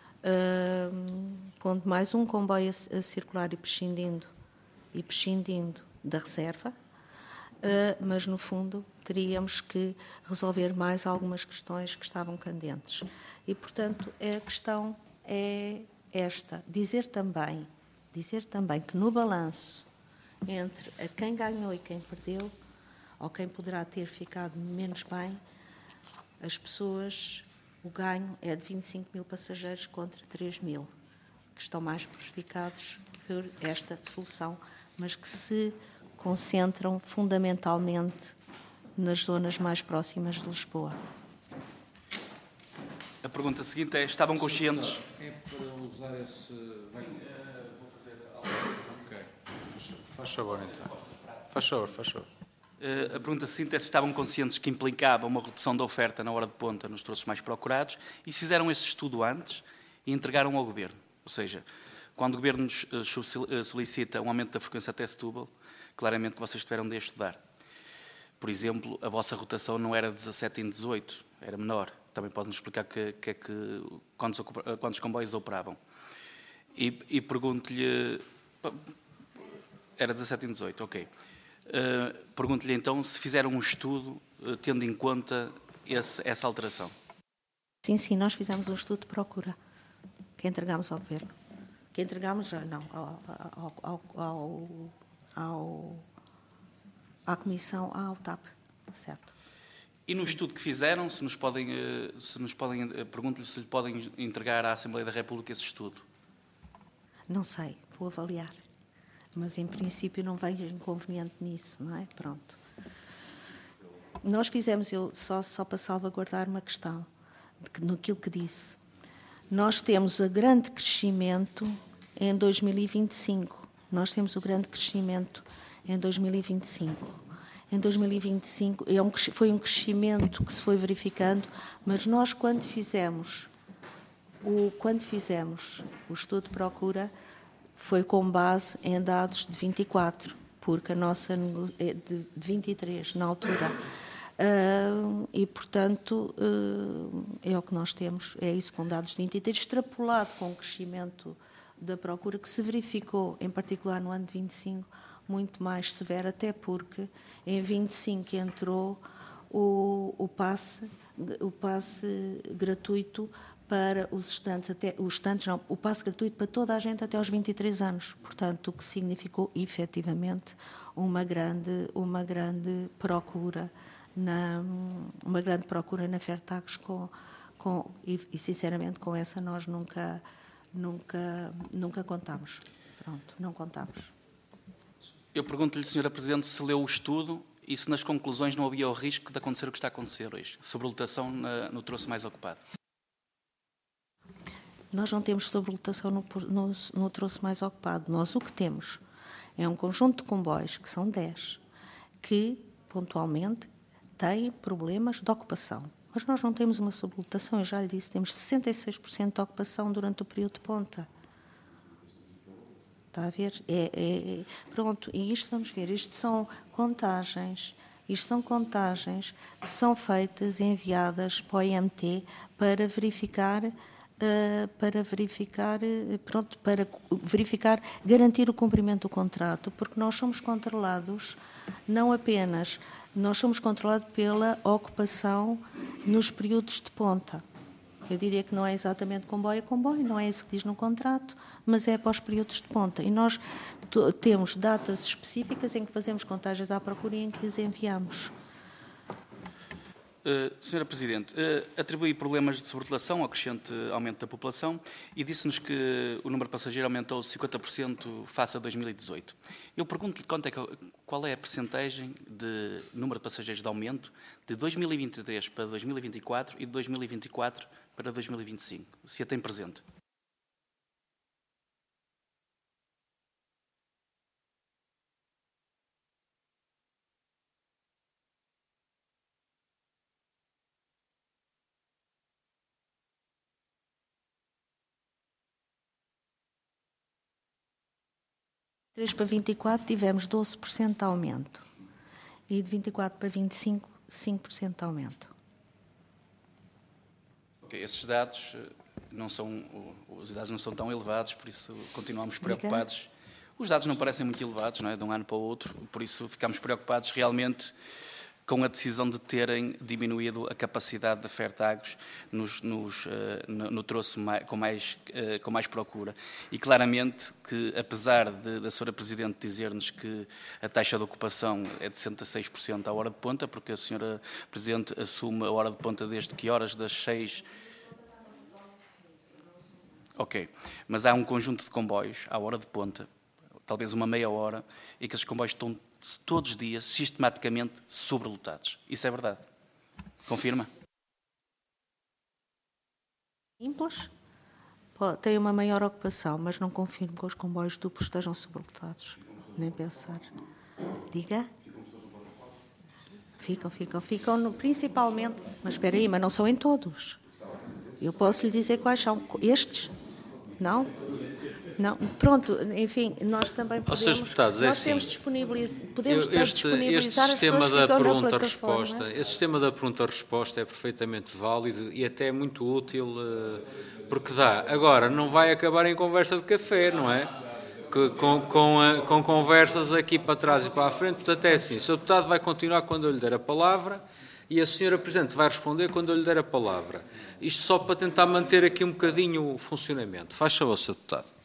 pondo mais um comboio a circular e prescindindo da reserva, mas, no fundo, teríamos que resolver mais algumas questões que estavam candentes. E, portanto, a questão é esta: dizer também que no balanço entre a quem ganhou e quem perdeu, ou quem poderá ter ficado menos bem, as pessoas, o ganho é de 25 mil passageiros contra 3 mil, que estão mais prejudicados por esta solução, mas que se concentram fundamentalmente nas zonas mais próximas de Lisboa. A pergunta seguinte é: estavam conscientes... É para usar esse... Vou fazer algo. Ok. Faz favor, então. Faz favor. A pergunta seguinte é se estavam conscientes que implicava uma redução da oferta na hora de ponta nos troços mais procurados e se fizeram esse estudo antes e entregaram ao Governo. Ou seja, quando o Governo nos solicita um aumento da frequência até Setúbal, claramente que vocês tiveram de estudar. Por exemplo, a vossa rotação não era 17 em 18, era menor. Também pode-nos explicar quantos comboios operavam. E pergunto-lhe... Era 17 em 18, ok. Pergunto-lhe então se fizeram um estudo tendo em conta essa alteração. Sim, nós fizemos um estudo de procura que entregámos ao Governo. Que entregámos, não, à Comissão, ao TAP, certo? E no estudo que fizeram, pergunto-lhe se lhe podem entregar à Assembleia da República esse estudo. Não sei, vou avaliar. Mas, em princípio, não vejo inconveniente nisso, não é? Pronto. Nós fizemos, só para salvaguardar uma questão, naquilo que disse. Nós temos o grande crescimento em 2025. Em 2025 foi um crescimento que se foi verificando, mas nós, quando fizemos o estudo de procura, foi com base em dados de 24, porque a nossa é de 23 na altura. E, portanto, é o que nós temos, é isso, com dados de 23, extrapolado com o crescimento da procura, que se verificou, em particular no ano de 25, muito mais severo, até porque em 25 entrou o passe gratuito para os estudantes, o passe gratuito para toda a gente até aos 23 anos. Portanto, o que significou, efetivamente, uma grande procura na Fertagos e, sinceramente, com essa nós nunca contámos. Pronto, não contámos. Eu pergunto-lhe, Sra. Presidente, se leu o estudo e se nas conclusões não havia o risco de acontecer o que está a acontecer hoje, sobrelotação no troço mais ocupado. Nós não temos sobrelotação no troço mais ocupado. Nós o que temos é um conjunto de comboios, que são 10, que, pontualmente, têm problemas de ocupação. Mas nós não temos uma sobrelotação, eu já lhe disse, temos 66% de ocupação durante o período de ponta. Está a ver? Pronto, e isto vamos ver, isto são contagens que são feitas e enviadas para o IMT para verificar, garantir o cumprimento do contrato, porque nós somos controlados, nós somos controlados pela ocupação nos períodos de ponta. Eu diria que não é exatamente comboio a comboio, não é isso que diz no contrato, mas é para os períodos de ponta. E nós temos datas específicas em que fazemos contagens à procura e em que lhes enviamos. Sra. Presidente, atribui problemas de sobrelotação ao crescente aumento da população e disse-nos que o número de passageiros aumentou 50% face a 2018. Eu pergunto-lhe qual é a percentagem de número de passageiros de aumento de 2023 para 2024 e de 2024 para 2025, se a tem presente. 3 para 24 tivemos 12% de aumento. E de 24 para 25, 5% de aumento. Ok, esses dados os dados não são tão elevados, por isso continuamos preocupados. Os dados não parecem muito elevados, não é? De um ano para o outro, por isso ficamos preocupados realmente com a decisão de terem diminuído a capacidade da Fertagos no troço com mais procura. E claramente que, apesar da Sra. Presidente dizer-nos que a taxa de ocupação é de 66% à hora de ponta, porque a Sra. Presidente assume a hora de ponta desde que horas? Das 6... Ok, mas há um conjunto de comboios à hora de ponta, talvez uma meia hora, e que esses comboios estão todos os dias, sistematicamente, sobrelotados. Isso é verdade? Confirma? Simples. Tem uma maior ocupação, mas não confirmo que os comboios duplos estejam sobrelotados. Nem pensar. Diga? Ficam principalmente... Mas espera aí, mas não são em todos. Eu posso lhe dizer quais são. Estes? Não? Não, pronto, enfim, nós também podemos... Senhores deputados, nós temos este sistema da pergunta-resposta, esse sistema da pergunta-resposta é perfeitamente válido e até muito útil, porque dá. Agora, não vai acabar em conversa de café, não é? Com conversas aqui para trás e para a frente, portanto é assim, o Sr. Deputado vai continuar quando eu lhe der a palavra e a Sra. Presidente vai responder quando eu lhe der a palavra. Isto só para tentar manter aqui um bocadinho o funcionamento. Faz favor, Sr. Deputado.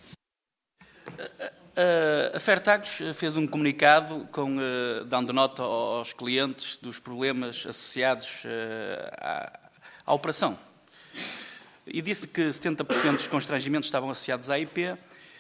A Fertagos fez um comunicado dando nota aos clientes dos problemas associados à operação. E disse que 70% dos constrangimentos estavam associados à IP,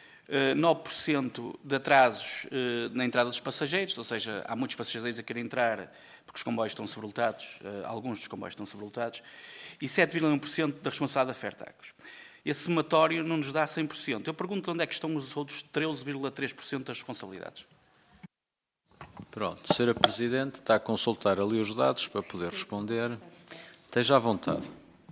9% de atrasos na entrada dos passageiros, ou seja, há muitos passageiros a querer entrar porque os comboios estão sobrelotados, alguns dos comboios estão sobrelotados, e 7,1% da responsabilidade da Fertagos. Esse somatório não nos dá 100%. Eu pergunto onde é que estão os outros 13,3% das responsabilidades. Pronto, Sra. Presidente está a consultar ali os dados para poder responder. Esteja à vontade.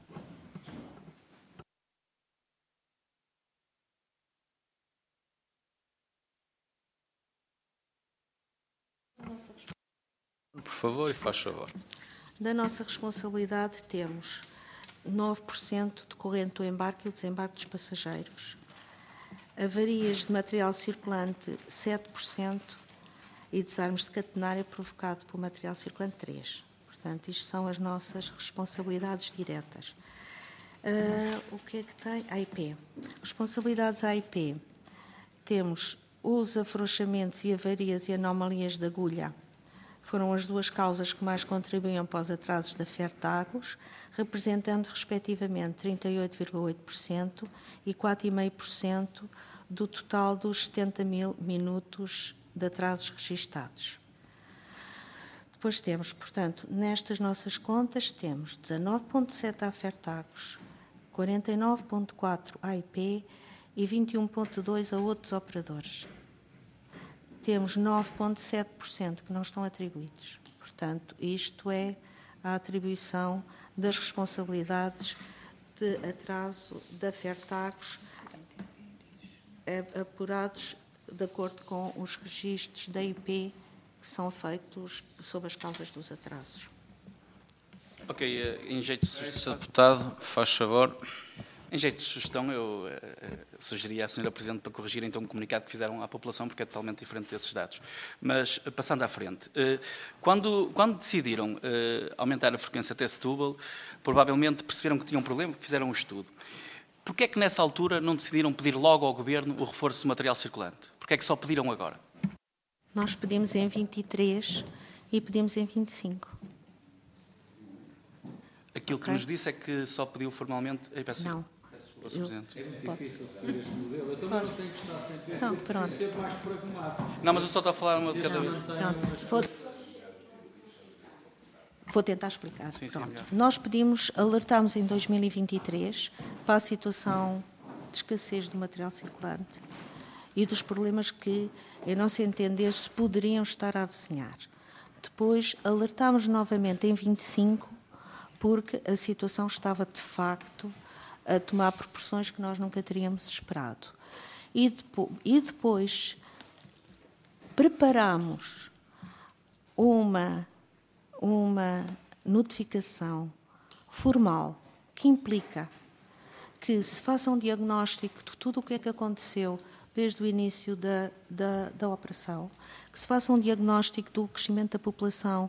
Por favor, e faz favor. Da nossa responsabilidade temos 9% decorrente do embarque e o desembarque dos passageiros. Avarias de material circulante, 7%, e desarmes de catenária provocado por material circulante, 3%. Portanto, isto são as nossas responsabilidades diretas. O que é que tem? AIP. Responsabilidades AIP. Temos os afrouxamentos e avarias e anomalias de agulha. Foram as duas causas que mais contribuíam para os atrasos da Fertagos, representando respectivamente 38,8% e 4,5% do total dos 70 mil minutos de atrasos registados. Depois temos, portanto, nestas nossas contas, temos 19,7% à Fertagos, 49,4% à IP e 21,2% a outros operadores. Temos 9,7% que não estão atribuídos. Portanto, isto é a atribuição das responsabilidades de atraso da Fertagos, apurados de acordo com os registros da IP que são feitos sob as causas dos atrasos. Ok, em jeito de sugestão... Sr. Deputado, faz favor. Em jeito de sugestão, eu sugeria à Sra. Presidente para corrigir então o comunicado que fizeram à população, porque é totalmente diferente desses dados. Mas, passando à frente, quando decidiram aumentar a frequência até Setúbal, provavelmente perceberam que tinham um problema, fizeram um estudo. Porquê é que nessa altura não decidiram pedir logo ao Governo o reforço do material circulante? Porquê é que só pediram agora? Nós pedimos em 23 e pedimos em 25. Aquilo que nos disse é que só pediu formalmente... Não. Sr. Presidente. É muito difícil seguir este modelo. Eu também não tenho que estar sempre não, pronto. ser mais pragmático. Não, mas eu só estou a falar uma de cada vez. Vou tentar explicar. Sim, nós alertámos em 2023 para a situação de escassez de material circulante e dos problemas que, em nosso entender, se poderiam estar a avizinhar. Depois alertámos novamente em 25 porque a situação estava, de facto, a tomar proporções que nós nunca teríamos esperado. E depois, preparamos uma notificação formal que implica que se faça um diagnóstico de tudo o que é que aconteceu desde o início da operação, que se faça um diagnóstico do crescimento da população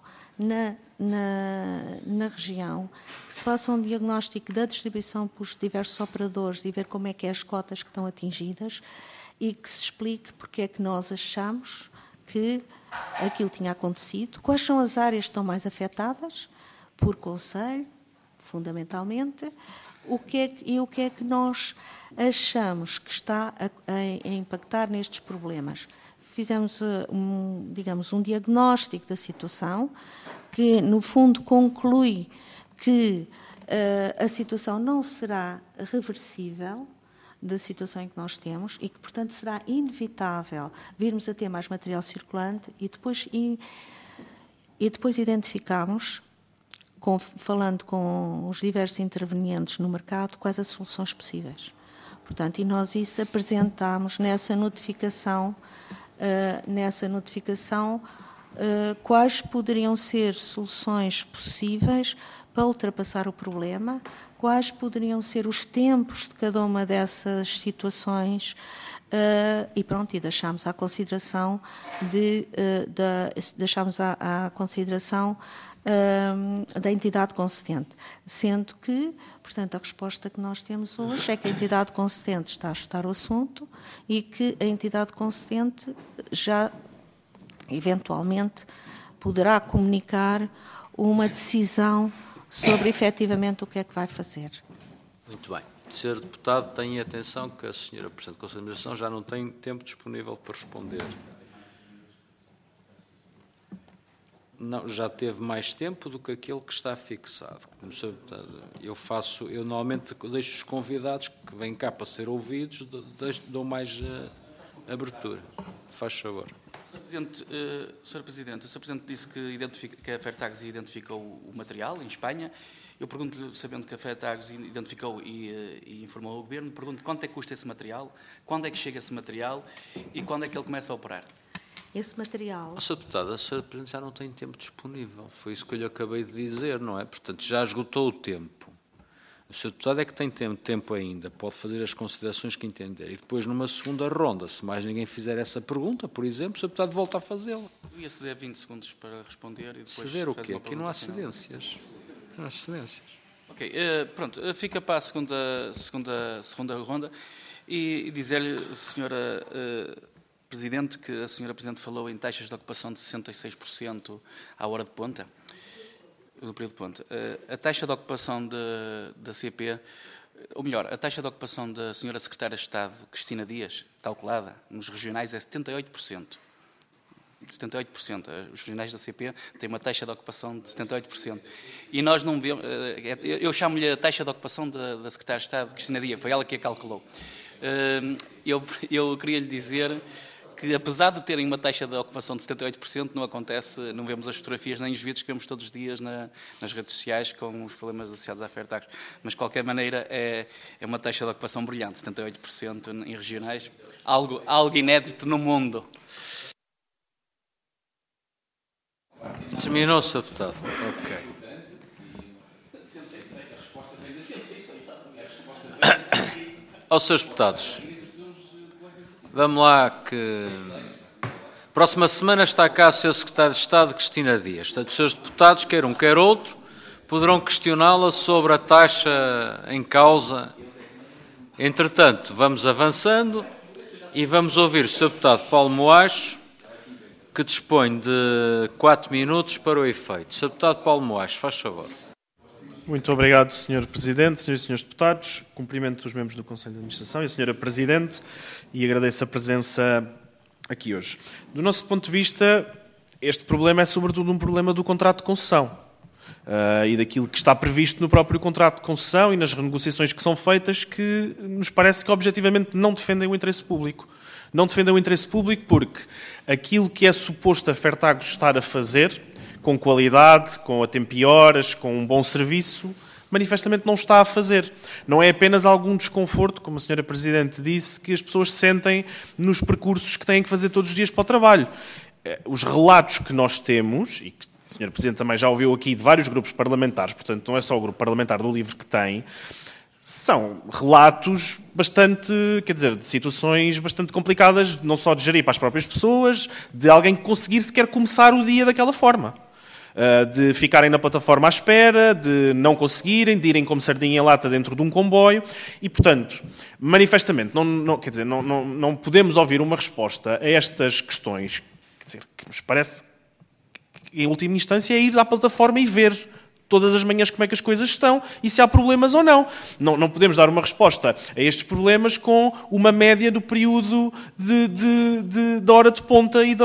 na região, que se faça um diagnóstico da distribuição pelos diversos operadores e ver como é que é as cotas que estão atingidas e que se explique porque é que nós achamos que aquilo tinha acontecido, quais são as áreas que estão mais afetadas por conselho, fundamentalmente, o que é que nós achamos que está a impactar nestes problemas. Fizemos, digamos, um diagnóstico da situação que, no fundo, conclui que a situação não será reversível da situação em que nós temos e que, portanto, será inevitável virmos a ter mais material circulante e depois identificamos, falando com os diversos intervenientes no mercado, quais as soluções possíveis. Portanto, e nós isso apresentámos nessa notificação, quais poderiam ser soluções possíveis para ultrapassar o problema, quais poderiam ser os tempos de cada uma dessas situações e pronto, e deixámos à consideração da entidade concedente, sendo que, portanto, a resposta que nós temos hoje é que a entidade concedente está a estudar o assunto e que a entidade concedente já, eventualmente, poderá comunicar uma decisão sobre, efetivamente, o que é que vai fazer. Muito bem. Senhor Deputado, tenha atenção que a Sra. Presidente do Conselho de Administração já não tem tempo disponível para responder. Não, já teve mais tempo do que aquele que está fixado. Eu normalmente deixo os convidados que vêm cá para ser ouvidos, dou mais abertura. Faz favor. Sr. Presidente, o Sr. Presidente disse que a Fertags identificou o material em Espanha. Eu pergunto-lhe, sabendo que a Fertags identificou e informou o Governo, pergunto quanto é que custa esse material, quando é que chega esse material e quando é que ele começa a operar? Esse material... Sr. Deputado, a Sra. Presidente já não tem tempo disponível. Foi isso que eu lhe acabei de dizer, não é? Portanto, já esgotou o tempo. O Sr. Deputado é que tem tempo ainda, pode fazer as considerações que entender. E depois, numa segunda ronda, se mais ninguém fizer essa pergunta, por exemplo, o Sr. Deputado volta a fazê-la. Eu ia ceder 20 segundos para responder e depois... Ceder o quê? Aqui não há cedências. Não há cedências. Ok, pronto, fica para a segunda ronda e dizer-lhe, Sra. Presidente, que a Sra. Presidente falou em taxas de ocupação de 66% à hora de ponta, do período de ponta. A taxa de ocupação da CP, ou melhor, a taxa de ocupação da Sra. Secretária de Estado, Cristina Dias, calculada nos regionais, é 78%. 78%. Os regionais da CP têm uma taxa de ocupação de 78%. E nós não vemos... Eu chamo-lhe a taxa de ocupação da Secretária de Estado, Cristina Dias, foi ela que a calculou. Eu queria lhe dizer que, apesar de terem uma taxa de ocupação de 78%, não vemos as fotografias nem os vídeos que vemos todos os dias nas redes sociais com os problemas associados à Fertags. Mas, de qualquer maneira, é uma taxa de ocupação brilhante, 78% em regionais, algo inédito no mundo. Terminou, Sr. Deputado. Ok. Aos seus deputados, vamos lá que... Próxima semana está cá o Sr. Secretário de Estado, Cristina Dias. Portanto, os seus deputados, quer um, quer outro, poderão questioná-la sobre a taxa em causa. Entretanto, vamos avançando e vamos ouvir o Sr. Deputado Paulo Moacho, que dispõe de 4 minutos para o efeito. Sr. Deputado Paulo Moacho, faz favor. Muito obrigado, Sr. Presidente, Srs. e Srs. Deputados. Cumprimento os membros do Conselho de Administração e a Sra. Presidente e agradeço a presença aqui hoje. Do nosso ponto de vista, este problema é sobretudo um problema do contrato de concessão e daquilo que está previsto no próprio contrato de concessão e nas renegociações que são feitas, que nos parece que objetivamente não defendem o interesse público. Não defendem o interesse público porque aquilo que é suposto a Fertags estar a fazer, com qualidade, com a tempo e horas, com um bom serviço, manifestamente não está a fazer. Não é apenas algum desconforto, como a Sra. Presidente disse, que as pessoas sentem nos percursos que têm que fazer todos os dias para o trabalho. os relatos que nós temos, e que o Sr. Presidente também já ouviu aqui de vários grupos parlamentares, portanto não é só o grupo parlamentar do LIVRE que tem, são relatos bastante, quer dizer, de situações bastante complicadas, não só de gerir para as próprias pessoas, de alguém conseguir sequer começar o dia daquela forma. De ficarem na plataforma à espera, de não conseguirem, de irem como sardinha em lata dentro de um comboio e, portanto, manifestamente, não podemos ouvir uma resposta a estas questões, quer dizer, que nos parece que, em última instância, é ir à plataforma e ver todas as manhãs como é que as coisas estão e se há problemas ou não. Não podemos dar uma resposta a estes problemas com uma média do período da hora de ponta e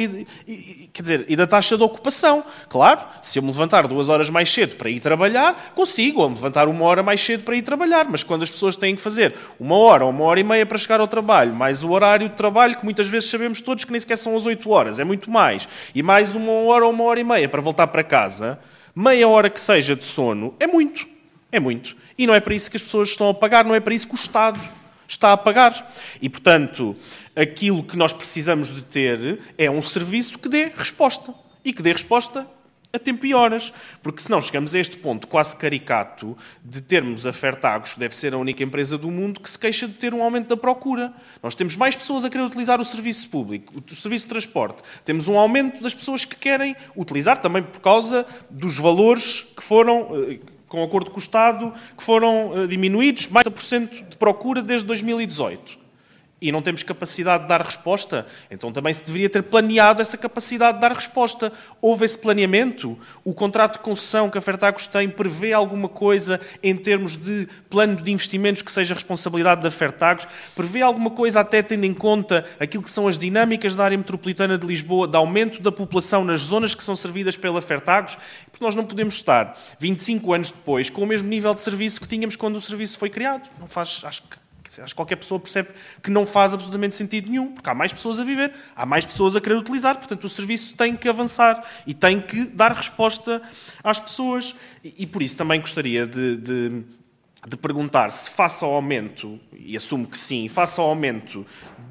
da taxa de ocupação. Claro, se eu me levantar 2 horas mais cedo para ir trabalhar, consigo, ou me levantar 1 hora mais cedo para ir trabalhar, mas quando as pessoas têm que fazer 1 hora ou 1h30 para chegar ao trabalho, mais o horário de trabalho, que muitas vezes sabemos todos que nem sequer são as 8 horas, é muito mais, e mais 1 hora ou 1h30 para voltar para casa, meia hora que seja de sono, é muito. É muito. E não é para isso que as pessoas estão a pagar, não é para isso que o Estado está a pagar. E, portanto, aquilo que nós precisamos de ter é um serviço que dê resposta. E que dê resposta a tempo e horas. Porque senão chegamos a este ponto quase caricato de termos a Fertagos, que deve ser a única empresa do mundo, que se queixa de ter um aumento da procura. Nós temos mais pessoas a querer utilizar o serviço público, o serviço de transporte. Temos um aumento das pessoas que querem utilizar, também por causa dos valores que foram, com acordo com o Estado, que foram diminuídos, mais de 30% de procura desde 2018. E não temos capacidade de dar resposta, então também se deveria ter planeado essa capacidade de dar resposta. Houve esse planeamento? O contrato de concessão que a Fertagos tem prevê alguma coisa em termos de plano de investimentos que seja responsabilidade da Fertagos? Prevê alguma coisa até tendo em conta aquilo que são as dinâmicas da área metropolitana de Lisboa, de aumento da população nas zonas que são servidas pela Fertagos? Porque nós não podemos estar 25 anos depois com o mesmo nível de serviço que tínhamos quando o serviço foi criado. Não faz, acho que qualquer pessoa percebe que não faz absolutamente sentido nenhum, porque há mais pessoas a viver, há mais pessoas a querer utilizar, portanto o serviço tem que avançar e tem que dar resposta às pessoas. E por isso também gostaria de perguntar se face ao aumento, e assumo que sim, face ao aumento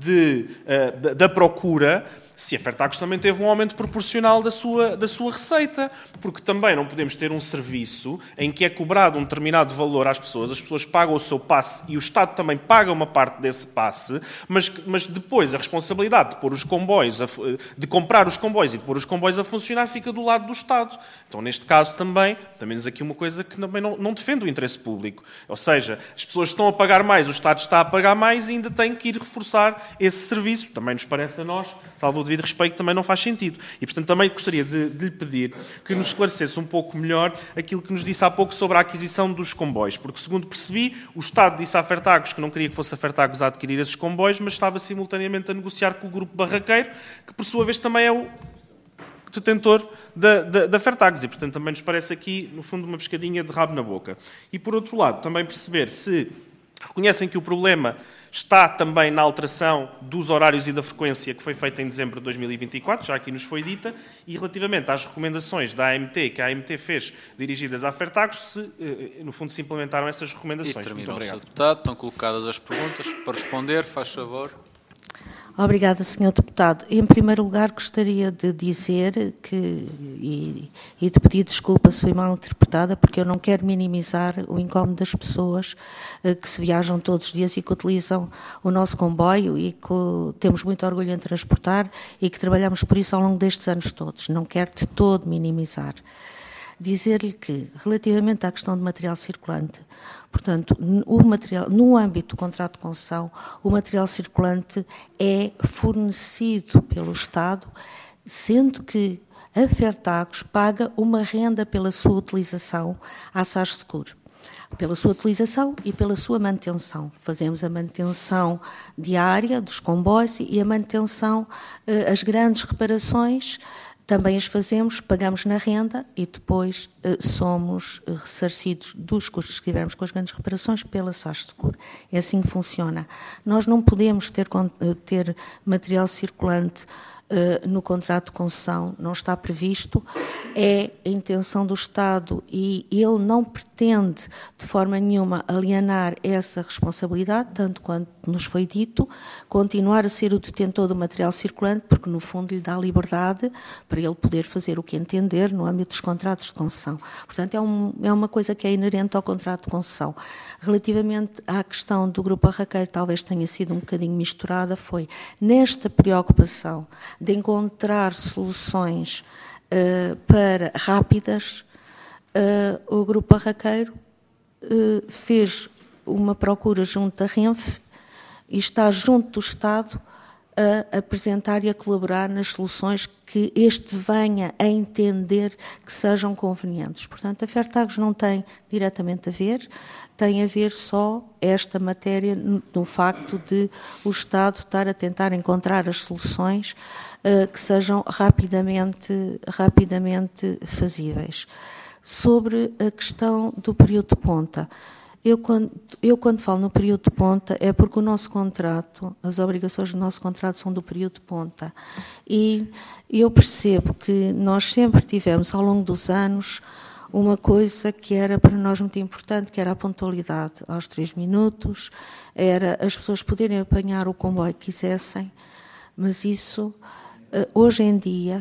da procura, se a Fertagos também teve um aumento proporcional da sua receita, porque também não podemos ter um serviço em que é cobrado um determinado valor às pessoas, as pessoas pagam o seu passe e o Estado também paga uma parte desse passe, mas depois a responsabilidade de pôr os comboios, de comprar os comboios e de pôr os comboios a funcionar fica do lado do Estado. Então, neste caso também temos aqui uma coisa que também não defende o interesse público. Ou seja, as pessoas estão a pagar mais, o Estado está a pagar mais e ainda tem que ir reforçar esse serviço. Também nos parece a nós, salvo o devido respeito, também não faz sentido. E, portanto, também gostaria de lhe pedir que nos esclarecesse um pouco melhor aquilo que nos disse há pouco sobre a aquisição dos comboios. Porque, segundo percebi, o Estado disse à Fertagos que não queria que fosse a Fertagos a adquirir esses comboios, mas estava simultaneamente a negociar com o grupo barraqueiro, que, por sua vez, também é o detentor da Fertagos. E, portanto, também nos parece aqui, no fundo, uma pescadinha de rabo na boca. E, por outro lado, também perceber se reconhecem que o problema está também na alteração dos horários e da frequência que foi feita em dezembro de 2024, já aqui nos foi dita, e relativamente às recomendações da AMT, que a AMT fez dirigidas à Fertagos, se, no fundo, se implementaram essas recomendações. E terminou, Sr. Deputado. Estão colocadas as perguntas. Para responder, faz favor. Obrigada, Sr. Deputado. Em primeiro lugar, gostaria de dizer e de pedir desculpa se fui mal interpretada, porque eu não quero minimizar o incómodo das pessoas que se viajam todos os dias e que utilizam o nosso comboio e que temos muito orgulho em transportar e que trabalhamos por isso ao longo destes anos todos. Não quero de todo minimizar. Dizer-lhe que, relativamente à questão de material circulante, portanto, no âmbito do contrato de concessão, o material circulante é fornecido pelo Estado, sendo que a Fertagos paga uma renda pela sua utilização à Sagesecur. Pela sua utilização e pela sua manutenção. Fazemos a manutenção diária dos comboios e a manutenção, as grandes reparações, também as fazemos, pagamos na renda e depois somos ressarcidos dos custos que tivermos com as grandes reparações pela Sagesecur. É assim que funciona. Nós não podemos ter material circulante no contrato de concessão, não está previsto, é a intenção do Estado e ele não pretende de forma nenhuma alienar essa responsabilidade, tanto quanto nos foi dito, continuar a ser o detentor do material circulante, porque no fundo lhe dá liberdade para ele poder fazer o que entender no âmbito dos contratos de concessão. Portanto, é uma coisa que é inerente ao contrato de concessão. Relativamente à questão do Grupo Barraqueiro, talvez tenha sido um bocadinho misturada, foi nesta preocupação de encontrar soluções rápidas, o Grupo Barraqueiro fez uma procura junto da Renfe e está junto do Estado a apresentar e a colaborar nas soluções que este venha a entender que sejam convenientes. Portanto, a Fertagos não tem diretamente a ver, tem a ver só esta matéria no facto de o Estado estar a tentar encontrar as soluções que sejam rapidamente fazíveis. Sobre a questão do período de ponta, eu quando falo no período de ponta é porque o nosso contrato, as obrigações do nosso contrato são do período de ponta. E eu percebo que nós sempre tivemos, ao longo dos anos, uma coisa que era para nós muito importante, que era a pontualidade aos 3 minutos, era as pessoas poderem apanhar o comboio que quisessem, mas isso, hoje em dia,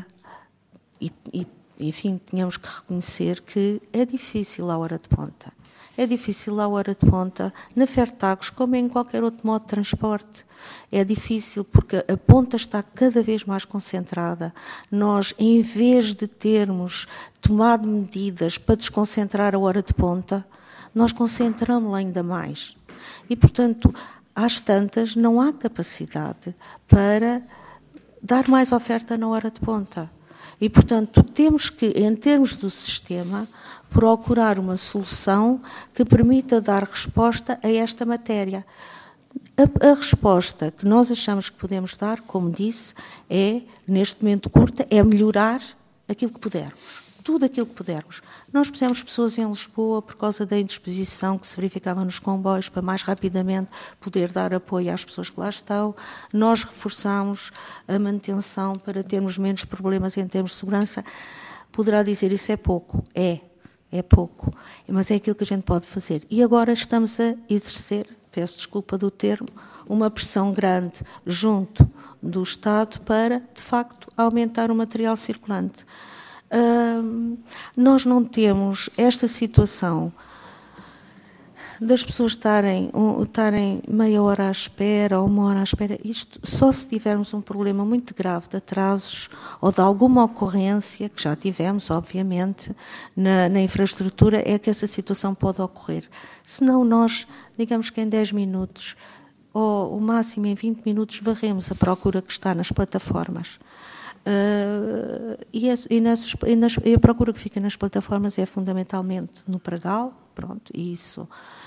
enfim, tínhamos que reconhecer que é difícil à hora de ponta. É difícil à hora de ponta, na Fertagos, como em qualquer outro modo de transporte. É difícil porque a ponta está cada vez mais concentrada. Nós, em vez de termos tomado medidas para desconcentrar a hora de ponta, nós concentramos-la ainda mais. E, portanto, às tantas, não há capacidade para dar mais oferta na hora de ponta. E, portanto, temos que, em termos do sistema, procurar uma solução que permita dar resposta a esta matéria. A resposta que nós achamos que podemos dar, como disse, é, neste momento curta, é melhorar aquilo que pudermos. Tudo aquilo que pudermos. Nós pusemos pessoas em Lisboa por causa da indisposição que se verificava nos comboios para mais rapidamente poder dar apoio às pessoas que lá estão. Nós reforçamos a manutenção para termos menos problemas em termos de segurança. Poderá dizer isso é pouco. É pouco. Mas é aquilo que a gente pode fazer. E agora estamos a exercer, peço desculpa do termo, uma pressão grande junto do Estado para, de facto, aumentar o material circulante. Nós não temos esta situação das pessoas estarem meia hora à espera ou 1 hora à espera. Isto só se tivermos um problema muito grave de atrasos ou de alguma ocorrência, que já tivemos, obviamente, na infraestrutura, é que essa situação pode ocorrer. Senão nós, digamos que em 10 minutos, ou o máximo em 20 minutos, varremos a procura que está nas plataformas. E a procura que fica nas plataformas é fundamentalmente no Pragal, pronto, e isso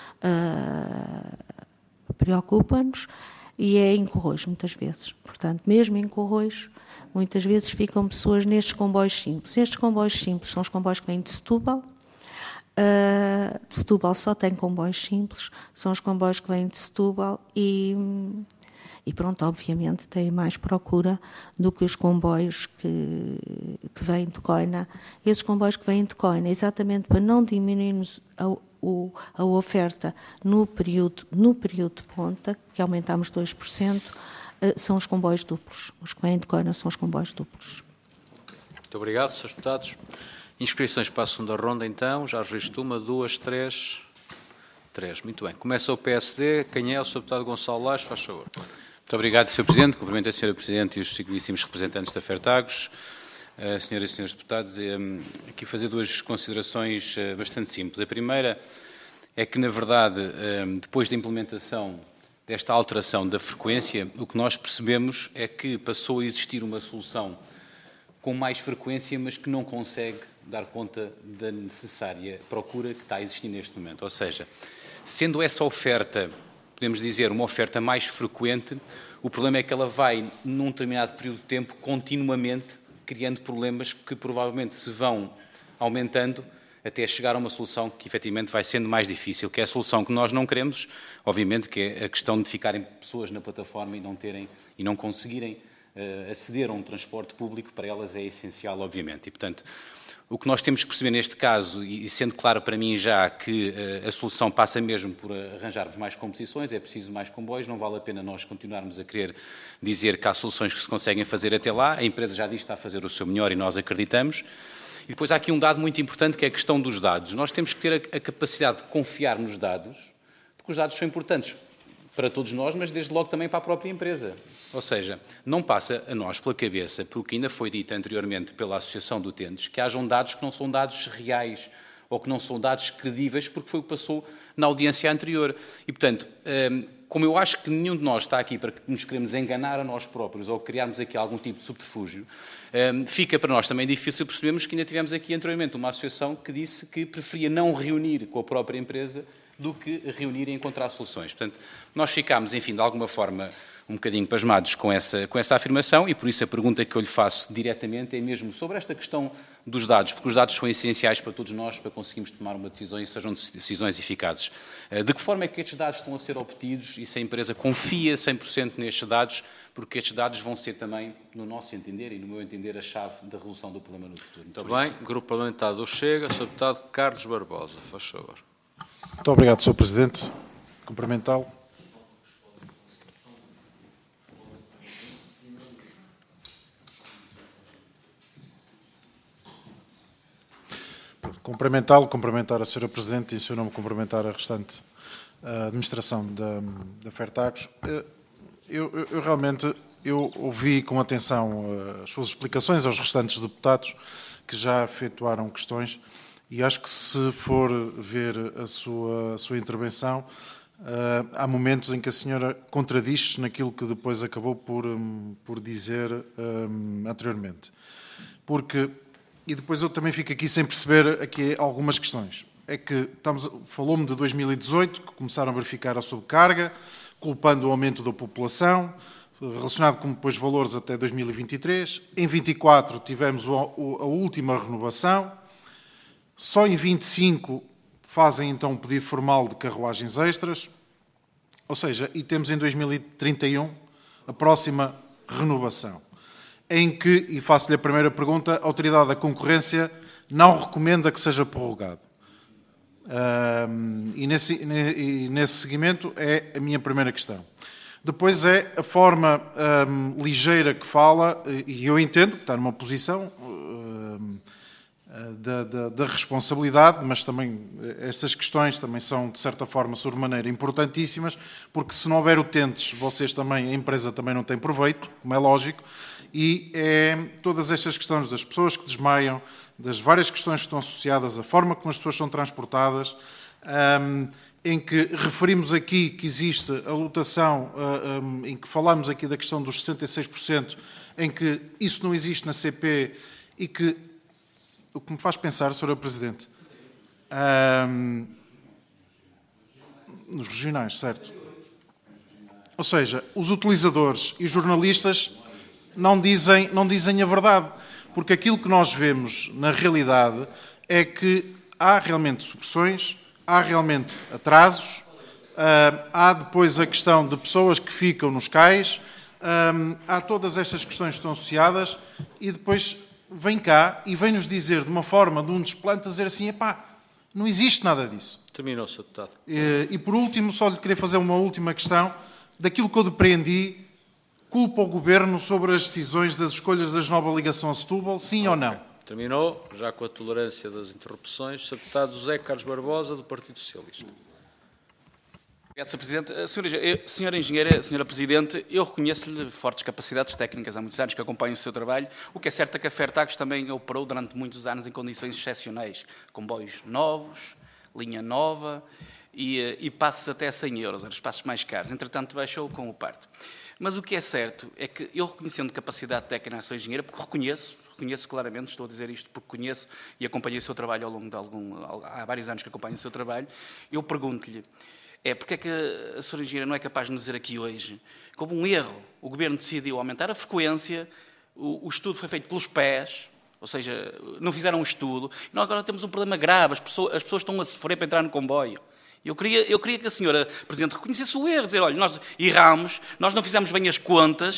preocupa-nos, e é em Corroios, muitas vezes. Portanto, mesmo em Corroios, muitas vezes ficam pessoas nestes comboios simples. Estes comboios simples são os comboios que vêm de Setúbal. De Setúbal só tem comboios simples, são os comboios que vêm de Setúbal e pronto, obviamente tem mais procura do que os comboios que vêm de Coina. Esses comboios que vêm de Coina, exatamente para não diminuirmos a oferta no período de ponta, que aumentámos 2%, são os comboios duplos. Os que vêm de Coina são os comboios duplos. Muito obrigado, Srs. Deputados. Inscrições para a segunda ronda, então. Já registro 1, 2, 3. Muito bem. Começa o PSD. Quem é o Sr. Deputado Gonçalo Lage? Faz favor. Muito obrigado, Sr. Presidente. Cumprimento a Sra. Presidente e os digníssimos representantes da Fertagos. Senhoras e Srs. Deputados, aqui fazer 2 considerações bastante simples. A primeira é que, na verdade, depois da implementação desta alteração da frequência, o que nós percebemos é que passou a existir uma solução com mais frequência, mas que não consegue dar conta da necessária procura que está a existir neste momento. Ou seja, sendo essa oferta, podemos dizer, uma oferta mais frequente, o problema é que ela vai, num determinado período de tempo, continuamente criando problemas que provavelmente se vão aumentando até chegar a uma solução que efetivamente vai sendo mais difícil, que é a solução que nós não queremos, obviamente, que é a questão de ficarem pessoas na plataforma e não conseguirem aceder a um transporte público, para elas é essencial, obviamente. E, portanto, o que nós temos que perceber neste caso, e sendo claro para mim já que a solução passa mesmo por arranjarmos mais composições, é preciso mais comboios, não vale a pena nós continuarmos a querer dizer que há soluções que se conseguem fazer até lá, a empresa já diz que está a fazer o seu melhor e nós acreditamos. E depois há aqui um dado muito importante que é a questão dos dados. Nós temos que ter a capacidade de confiar nos dados, porque os dados são importantes para todos nós, mas desde logo também para a própria empresa. Ou seja, não passa a nós pela cabeça, porque ainda foi dito anteriormente pela Associação de Utentes, que hajam dados que não são dados reais ou que não são dados credíveis, porque foi o que passou na audiência anterior. E, portanto, como eu acho que nenhum de nós está aqui para que nos queremos enganar a nós próprios ou criarmos aqui algum tipo de subterfúgio, fica para nós também difícil percebermos que ainda tivemos aqui anteriormente uma associação que disse que preferia não reunir com a própria empresa do que reunir e encontrar soluções. Portanto, nós ficámos, enfim, de alguma forma um bocadinho pasmados com essa afirmação e por isso a pergunta que eu lhe faço diretamente é mesmo sobre esta questão dos dados, porque os dados são essenciais para todos nós para conseguirmos tomar uma decisão e sejam decisões eficazes. De que forma é que estes dados estão a ser obtidos e se a empresa confia 100% nestes dados, porque estes dados vão ser também, no nosso entender e no meu entender, a chave da resolução do problema no futuro. Muito bem. Grupo Parlamentar do Chega, Sr. Deputado Carlos Barbosa, faz favor. Muito obrigado, Sr. Presidente. Cumprimentá-lo. Cumprimentar a Sra. Presidente e, em seu nome, cumprimentar a restante administração da Fertagos. Eu realmente ouvi com atenção as suas explicações aos restantes deputados que já efetuaram questões. E acho que se for ver a sua intervenção, há momentos em que a senhora contradiz-se naquilo que depois acabou por dizer anteriormente. E depois eu também fico aqui sem perceber aqui algumas questões. É que falou-me de 2018, que começaram a verificar a sobrecarga, culpando o aumento da população, relacionado com depois valores até 2023. Em 24 tivemos a última renovação. Só em 25 fazem então um pedido formal de carruagens extras, ou seja, e temos em 2031 a próxima renovação, em que, e faço-lhe a primeira pergunta, a Autoridade da Concorrência não recomenda que seja prorrogado. E nesse seguimento é a minha primeira questão. Depois é a forma ligeira que fala, e eu entendo que está numa posição da responsabilidade, mas também estas questões também são, de certa forma, sobremaneira importantíssimas, porque se não houver utentes, vocês também, a empresa também não tem proveito, como é lógico, e todas estas questões das pessoas que desmaiam, das várias questões que estão associadas à forma como as pessoas são transportadas, em que referimos aqui que existe a lotação, em que falamos aqui da questão dos 66%, em que isso não existe na CP e que o que me faz pensar, Sra. Presidente, nos regionais, certo? Ou seja, os utilizadores e jornalistas não dizem a verdade, porque aquilo que nós vemos na realidade é que há realmente supressões, há realmente atrasos, há depois a questão de pessoas que ficam nos cais, há todas estas questões que estão associadas e depois vem cá e vem-nos dizer de uma forma, de um desplante, a dizer assim, epá, não existe nada disso. Terminou, Sr. Deputado. E por último, só lhe queria fazer uma última questão. Daquilo que eu depreendi, culpa o Governo sobre as decisões das escolhas da nova ligação a Setúbal, sim ou não? Terminou, já com a tolerância das interrupções, Sr. Deputado José Carlos Barbosa, do Partido Socialista. Obrigado, Sr. Presidente. Senhora Engenheira, Senhora Presidente, eu reconheço-lhe fortes capacidades técnicas, há muitos anos que acompanho o seu trabalho. O que é certo é que a Fertagos também operou durante muitos anos em condições excepcionais, comboios novos, linha nova e passos até 100 euros, eram os passos mais caros. Entretanto, baixou com o parte. Mas o que é certo é que eu, reconhecendo capacidade técnica, sou engenheira, porque reconheço claramente, estou a dizer isto porque conheço e acompanhei o seu trabalho ao longo de há vários anos que acompanho o seu trabalho, eu pergunto-lhe, porque é que a Sra. Engenheira não é capaz de nos dizer aqui hoje, como um erro, o Governo decidiu aumentar a frequência, o estudo foi feito pelos pés, ou seja, não fizeram um estudo, e nós agora temos um problema grave, as pessoas estão a sofrer para entrar no comboio. Eu queria que a Sra. Presidente reconhecesse o erro, dizer, olha, nós erramos, nós não fizemos bem as contas,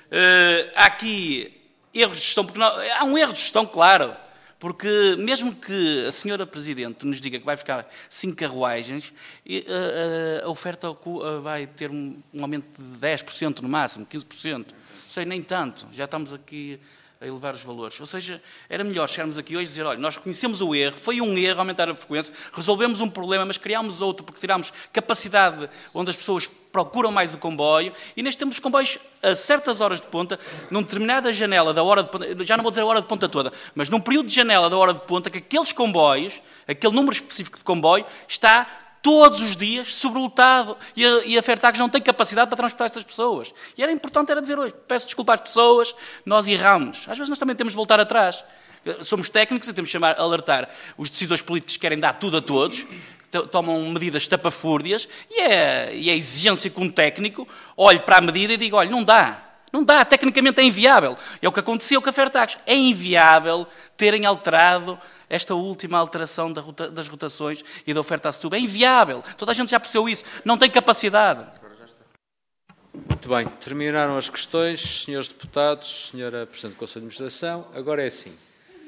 há aqui erros de gestão, porque há um erro de gestão, claro, porque mesmo que a senhora Presidente nos diga que vai buscar 5 carruagens, a oferta vai ter um aumento de 10% no máximo, 15%, não sei, nem tanto, já estamos aqui a elevar os valores. Ou seja, era melhor chegarmos aqui hoje e dizer, olha, nós reconhecemos o erro, foi um erro aumentar a frequência, resolvemos um problema, mas criámos outro porque tirámos capacidade onde as pessoas procuram mais o comboio, e neste temos comboios a certas horas de ponta, numa determinada janela da hora de ponta, já não vou dizer a hora de ponta toda, mas num período de janela da hora de ponta, que aqueles comboios, aquele número específico de comboio, está todos os dias sobrelotado, e a Fertagos não tem capacidade para transportar estas pessoas. E era importante dizer hoje, peço desculpa às pessoas, nós erramos. Às vezes nós também temos de voltar atrás. Somos técnicos e temos de alertar os decisores políticos que querem dar tudo a todos, tomam medidas estapafúrdias, e é a exigência que um técnico olhe para a medida e diga, olha, não dá, tecnicamente é inviável. É o que aconteceu com a Fertagos. É inviável terem alterado esta última alteração das rotações e da oferta a Setúbal. É inviável. Toda a gente já percebeu isso. Não tem capacidade. Muito bem. Terminaram as questões, senhores deputados, senhora Presidente do Conselho de Administração. Agora é assim.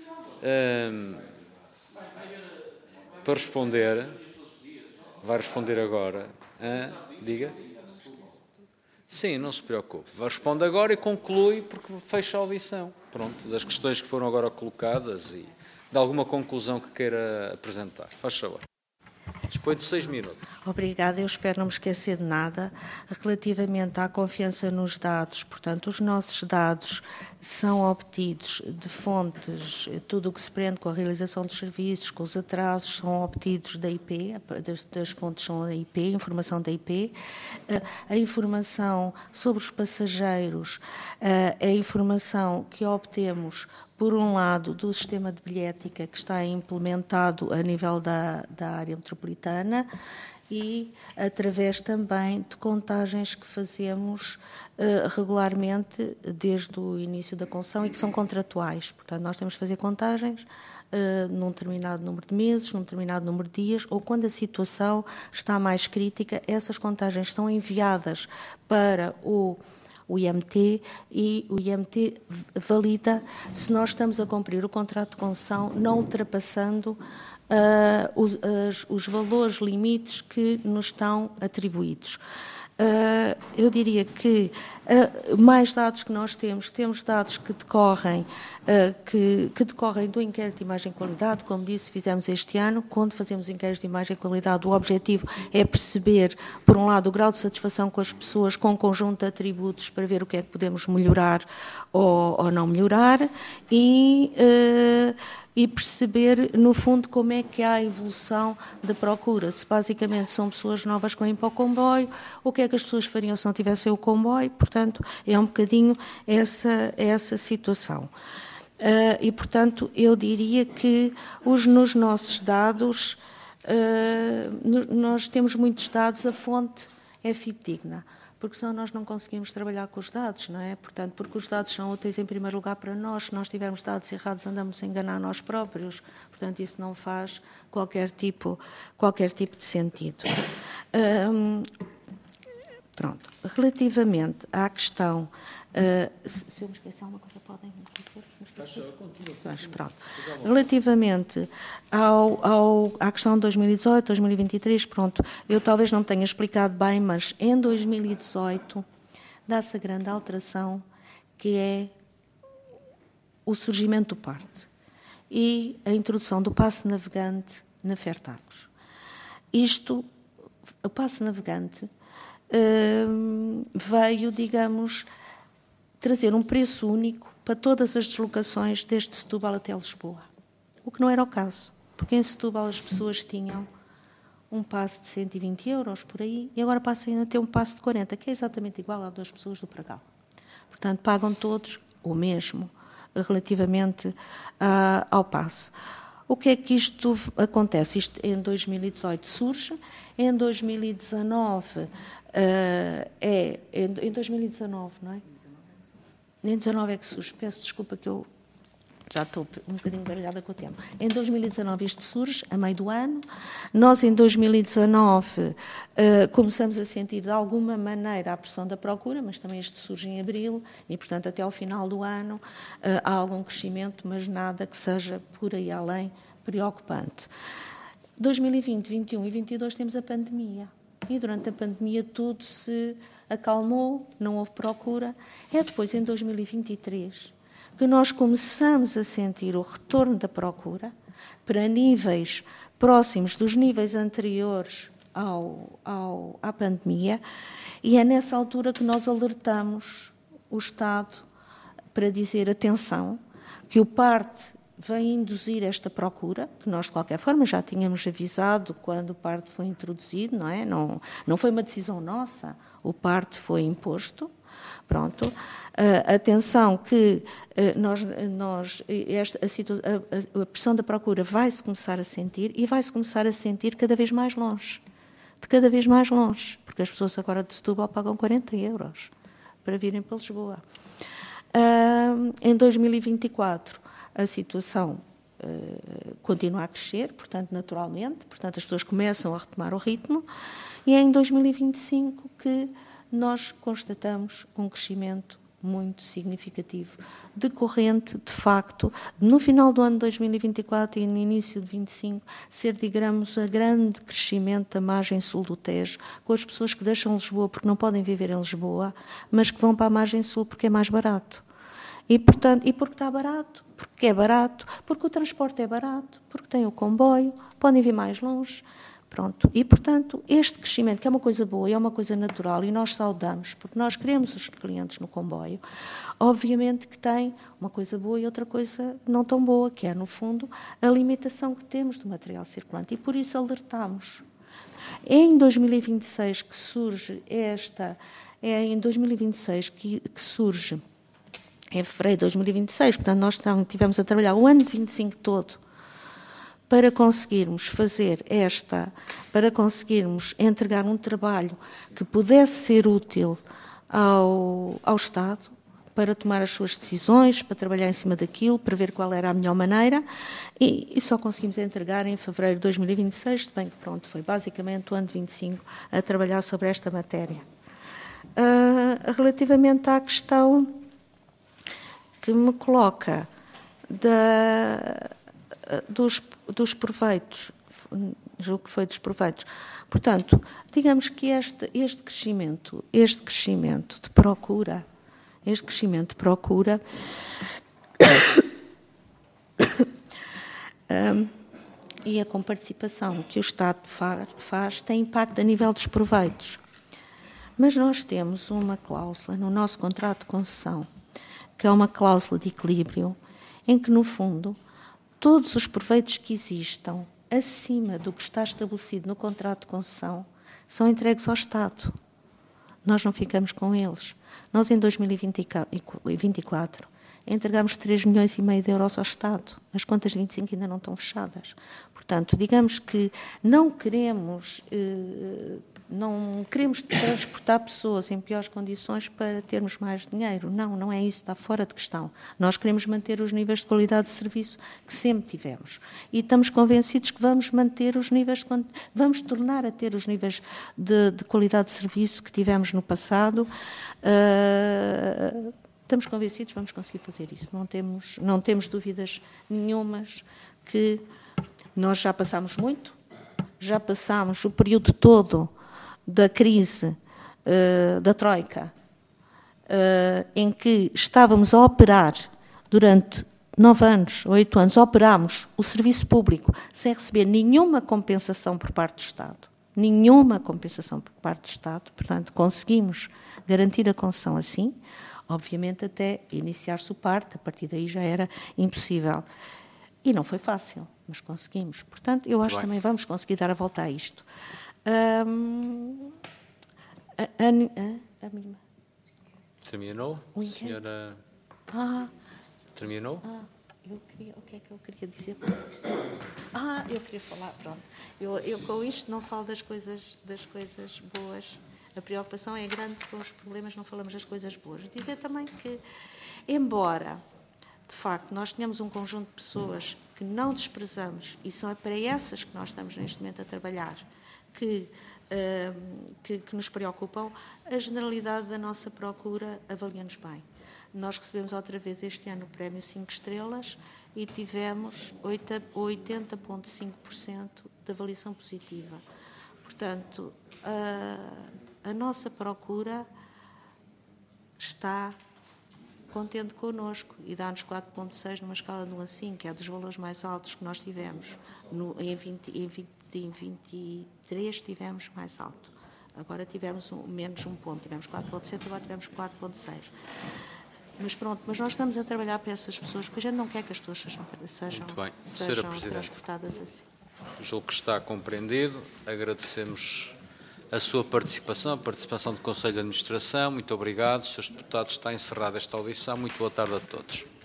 Para responder, vai responder agora. Diga. Sim, não se preocupe. Responde agora e conclui, porque fecha a audição. Pronto, das questões que foram agora colocadas e de alguma conclusão que queira apresentar. Faz favor. Dispõe de 6 minutos. Obrigada. Eu espero não me esquecer de nada. Relativamente à confiança nos dados, portanto, os nossos dados são obtidos de fontes, tudo o que se prende com a realização dos serviços, com os atrasos, são obtidos da IP, das fontes são da IP, informação da IP. A informação sobre os passageiros é a informação que obtemos, por um lado, do sistema de bilhética que está implementado a nível da área metropolitana e através também de contagens que fazemos regularmente desde o início da concessão e que são contratuais. Portanto, nós temos que fazer contagens num determinado número de meses, num determinado número de dias, ou quando a situação está mais crítica, essas contagens são enviadas para o IMT e o IMT valida se nós estamos a cumprir o contrato de concessão, não ultrapassando os valores limites que nos estão atribuídos. Eu diria que mais dados que nós temos dados que decorrem do inquérito de imagem e qualidade, como disse, fizemos este ano. Quando fazemos inquéritos de imagem e qualidade, o objetivo é perceber, por um lado, o grau de satisfação com as pessoas, com um conjunto de atributos para ver o que é que podemos melhorar ou não melhorar e perceber, no fundo, como é que há a evolução da procura. Se basicamente são pessoas novas que vêm para o comboio, o que é que as pessoas fariam se não tivessem o comboio? Portanto, é um bocadinho essa situação. E, portanto, eu diria que nos nossos dados, nós temos muitos dados, a fonte é fidedigna, porque senão nós não conseguimos trabalhar com os dados, não é? Portanto, porque os dados são úteis em primeiro lugar para nós. Se nós tivermos dados errados, andamos a enganar nós próprios. Portanto, isso não faz qualquer tipo de sentido. Pronto. Relativamente à questão... se eu me esquecer alguma coisa, podem dizer? Pronto. Relativamente à questão de 2018, 2023, pronto, eu talvez não tenha explicado bem, mas em 2018 dá-se a grande alteração, que é o surgimento do PARTE e a introdução do passe navegante na Fertagos. O passe navegante veio, digamos, trazer um preço único para todas as deslocações desde Setúbal até Lisboa, o que não era o caso, porque em Setúbal as pessoas tinham um passe de 120 euros por aí e agora passam a ter um passe de 40, que é exatamente igual ao das pessoas do Pragal. Portanto, pagam todos o mesmo relativamente ao passe. O que é que isto acontece? Isto em 2018 surge, em 2019 em 2019, não é? Em 2019 é que surge. Peço desculpa que eu já estou um bocadinho baralhada com o tempo. Em 2019 isto surge, a meio do ano. Nós, em 2019, começamos a sentir de alguma maneira a pressão da procura, mas também isto surge em abril e, portanto, até ao final do ano há algum crescimento, mas nada que seja por aí além preocupante. 2020, 21 e 22 temos a pandemia. E durante a pandemia tudo se acalmou, não houve procura. É depois, em 2023... que nós começamos a sentir o retorno da procura para níveis próximos dos níveis anteriores à pandemia, e é nessa altura que nós alertamos o Estado para dizer, atenção, que o PARTE vem induzir esta procura, que nós, de qualquer forma, já tínhamos avisado quando o PARTE foi introduzido, não é? Não foi uma decisão nossa, o PARTE foi imposto. Pronto, atenção que a pressão da procura vai-se começar a sentir e vai-se começar a sentir cada vez mais longe, porque as pessoas agora de Setúbal pagam 40 euros para virem para Lisboa. Em 2024 a situação continua a crescer, portanto, naturalmente, portanto, as pessoas começam a retomar o ritmo, e é em 2025 que nós constatamos um crescimento muito significativo, decorrente, de facto, no final do ano de 2024 e no início de 2025, ser, digamos, a grande crescimento da margem sul do Tejo, com as pessoas que deixam Lisboa porque não podem viver em Lisboa, mas que vão para a margem sul porque é mais barato. E, portanto, porque está barato, porque é barato, porque o transporte é barato, porque tem o comboio, podem vir mais longe. Pronto. E, portanto, este crescimento, que é uma coisa boa e é uma coisa natural, e nós saudamos, porque nós queremos os clientes no comboio, obviamente que tem uma coisa boa e outra coisa não tão boa, que é, no fundo, a limitação que temos do material circulante. E por isso alertamos. É em 2026 que surge em fevereiro de 2026, portanto, nós tivemos a trabalhar o ano de 25 todo, para conseguirmos entregar um trabalho que pudesse ser útil ao Estado, para tomar as suas decisões, para trabalhar em cima daquilo, para ver qual era a melhor maneira, e só conseguimos entregar em fevereiro de 2026, se bem que pronto, foi basicamente o ano de 25 a trabalhar sobre esta matéria. Relativamente à questão que me coloca dos proveitos, julgo que foi dos proveitos. Portanto, digamos que este crescimento de procura, e a comparticipação que o Estado faz tem impacto a nível dos proveitos. Mas nós temos uma cláusula no nosso contrato de concessão, que é uma cláusula de equilíbrio, em que, no fundo, todos os proveitos que existam acima do que está estabelecido no contrato de concessão são entregues ao Estado. Nós não ficamos com eles. Nós, em 2024, entregamos 3,5 milhões de euros ao Estado. As contas de 25 ainda não estão fechadas. Portanto, digamos que não queremos transportar pessoas em piores condições para termos mais dinheiro. Não é isso, está fora de questão. Nós queremos manter os níveis de qualidade de serviço que sempre tivemos. E estamos convencidos que vamos manter os níveis, vamos tornar a ter os níveis de qualidade de serviço que tivemos no passado. Estamos convencidos que vamos conseguir fazer isso. Não temos dúvidas nenhumas que nós já passámos muito, já passámos o período todo da crise da Troika, em que estávamos a operar durante 9 anos, 8 anos, operámos o serviço público sem receber nenhuma compensação por parte do Estado. Portanto, conseguimos garantir a concessão assim, obviamente até iniciar-se o PARTE, a partir daí já era impossível. E não foi fácil, mas conseguimos. Portanto, eu acho que também vamos conseguir dar a volta a isto. Terminou? Senhora... Terminou? O que é que eu queria dizer para isto? Eu queria falar, pronto. Eu com isto não falo das coisas boas. A preocupação é grande com os problemas, não falamos das coisas boas. Dizer também que, embora de facto, nós tenhamos um conjunto de pessoas que não desprezamos, e são para essas que nós estamos neste momento a trabalhar, que nos preocupam, a generalidade da nossa procura avalia-nos bem. Nós recebemos outra vez este ano o prémio 5 estrelas e tivemos 80,5% de avaliação positiva. Portanto, a nossa procura está contente connosco e dá-nos 4,6 numa escala de 1 a 5, que é dos valores mais altos que nós tivemos. Em 23 tivemos mais alto. Agora tivemos menos um ponto, tivemos 4,7, agora tivemos 4,6. Mas pronto, mas nós estamos a trabalhar para essas pessoas, porque a gente não quer que as pessoas sejam transportadas assim. Julgo que está compreendido. Agradecemos a sua participação, a participação do Conselho de Administração. Muito obrigado. Senhores deputados, está encerrada esta audição. Muito boa tarde a todos.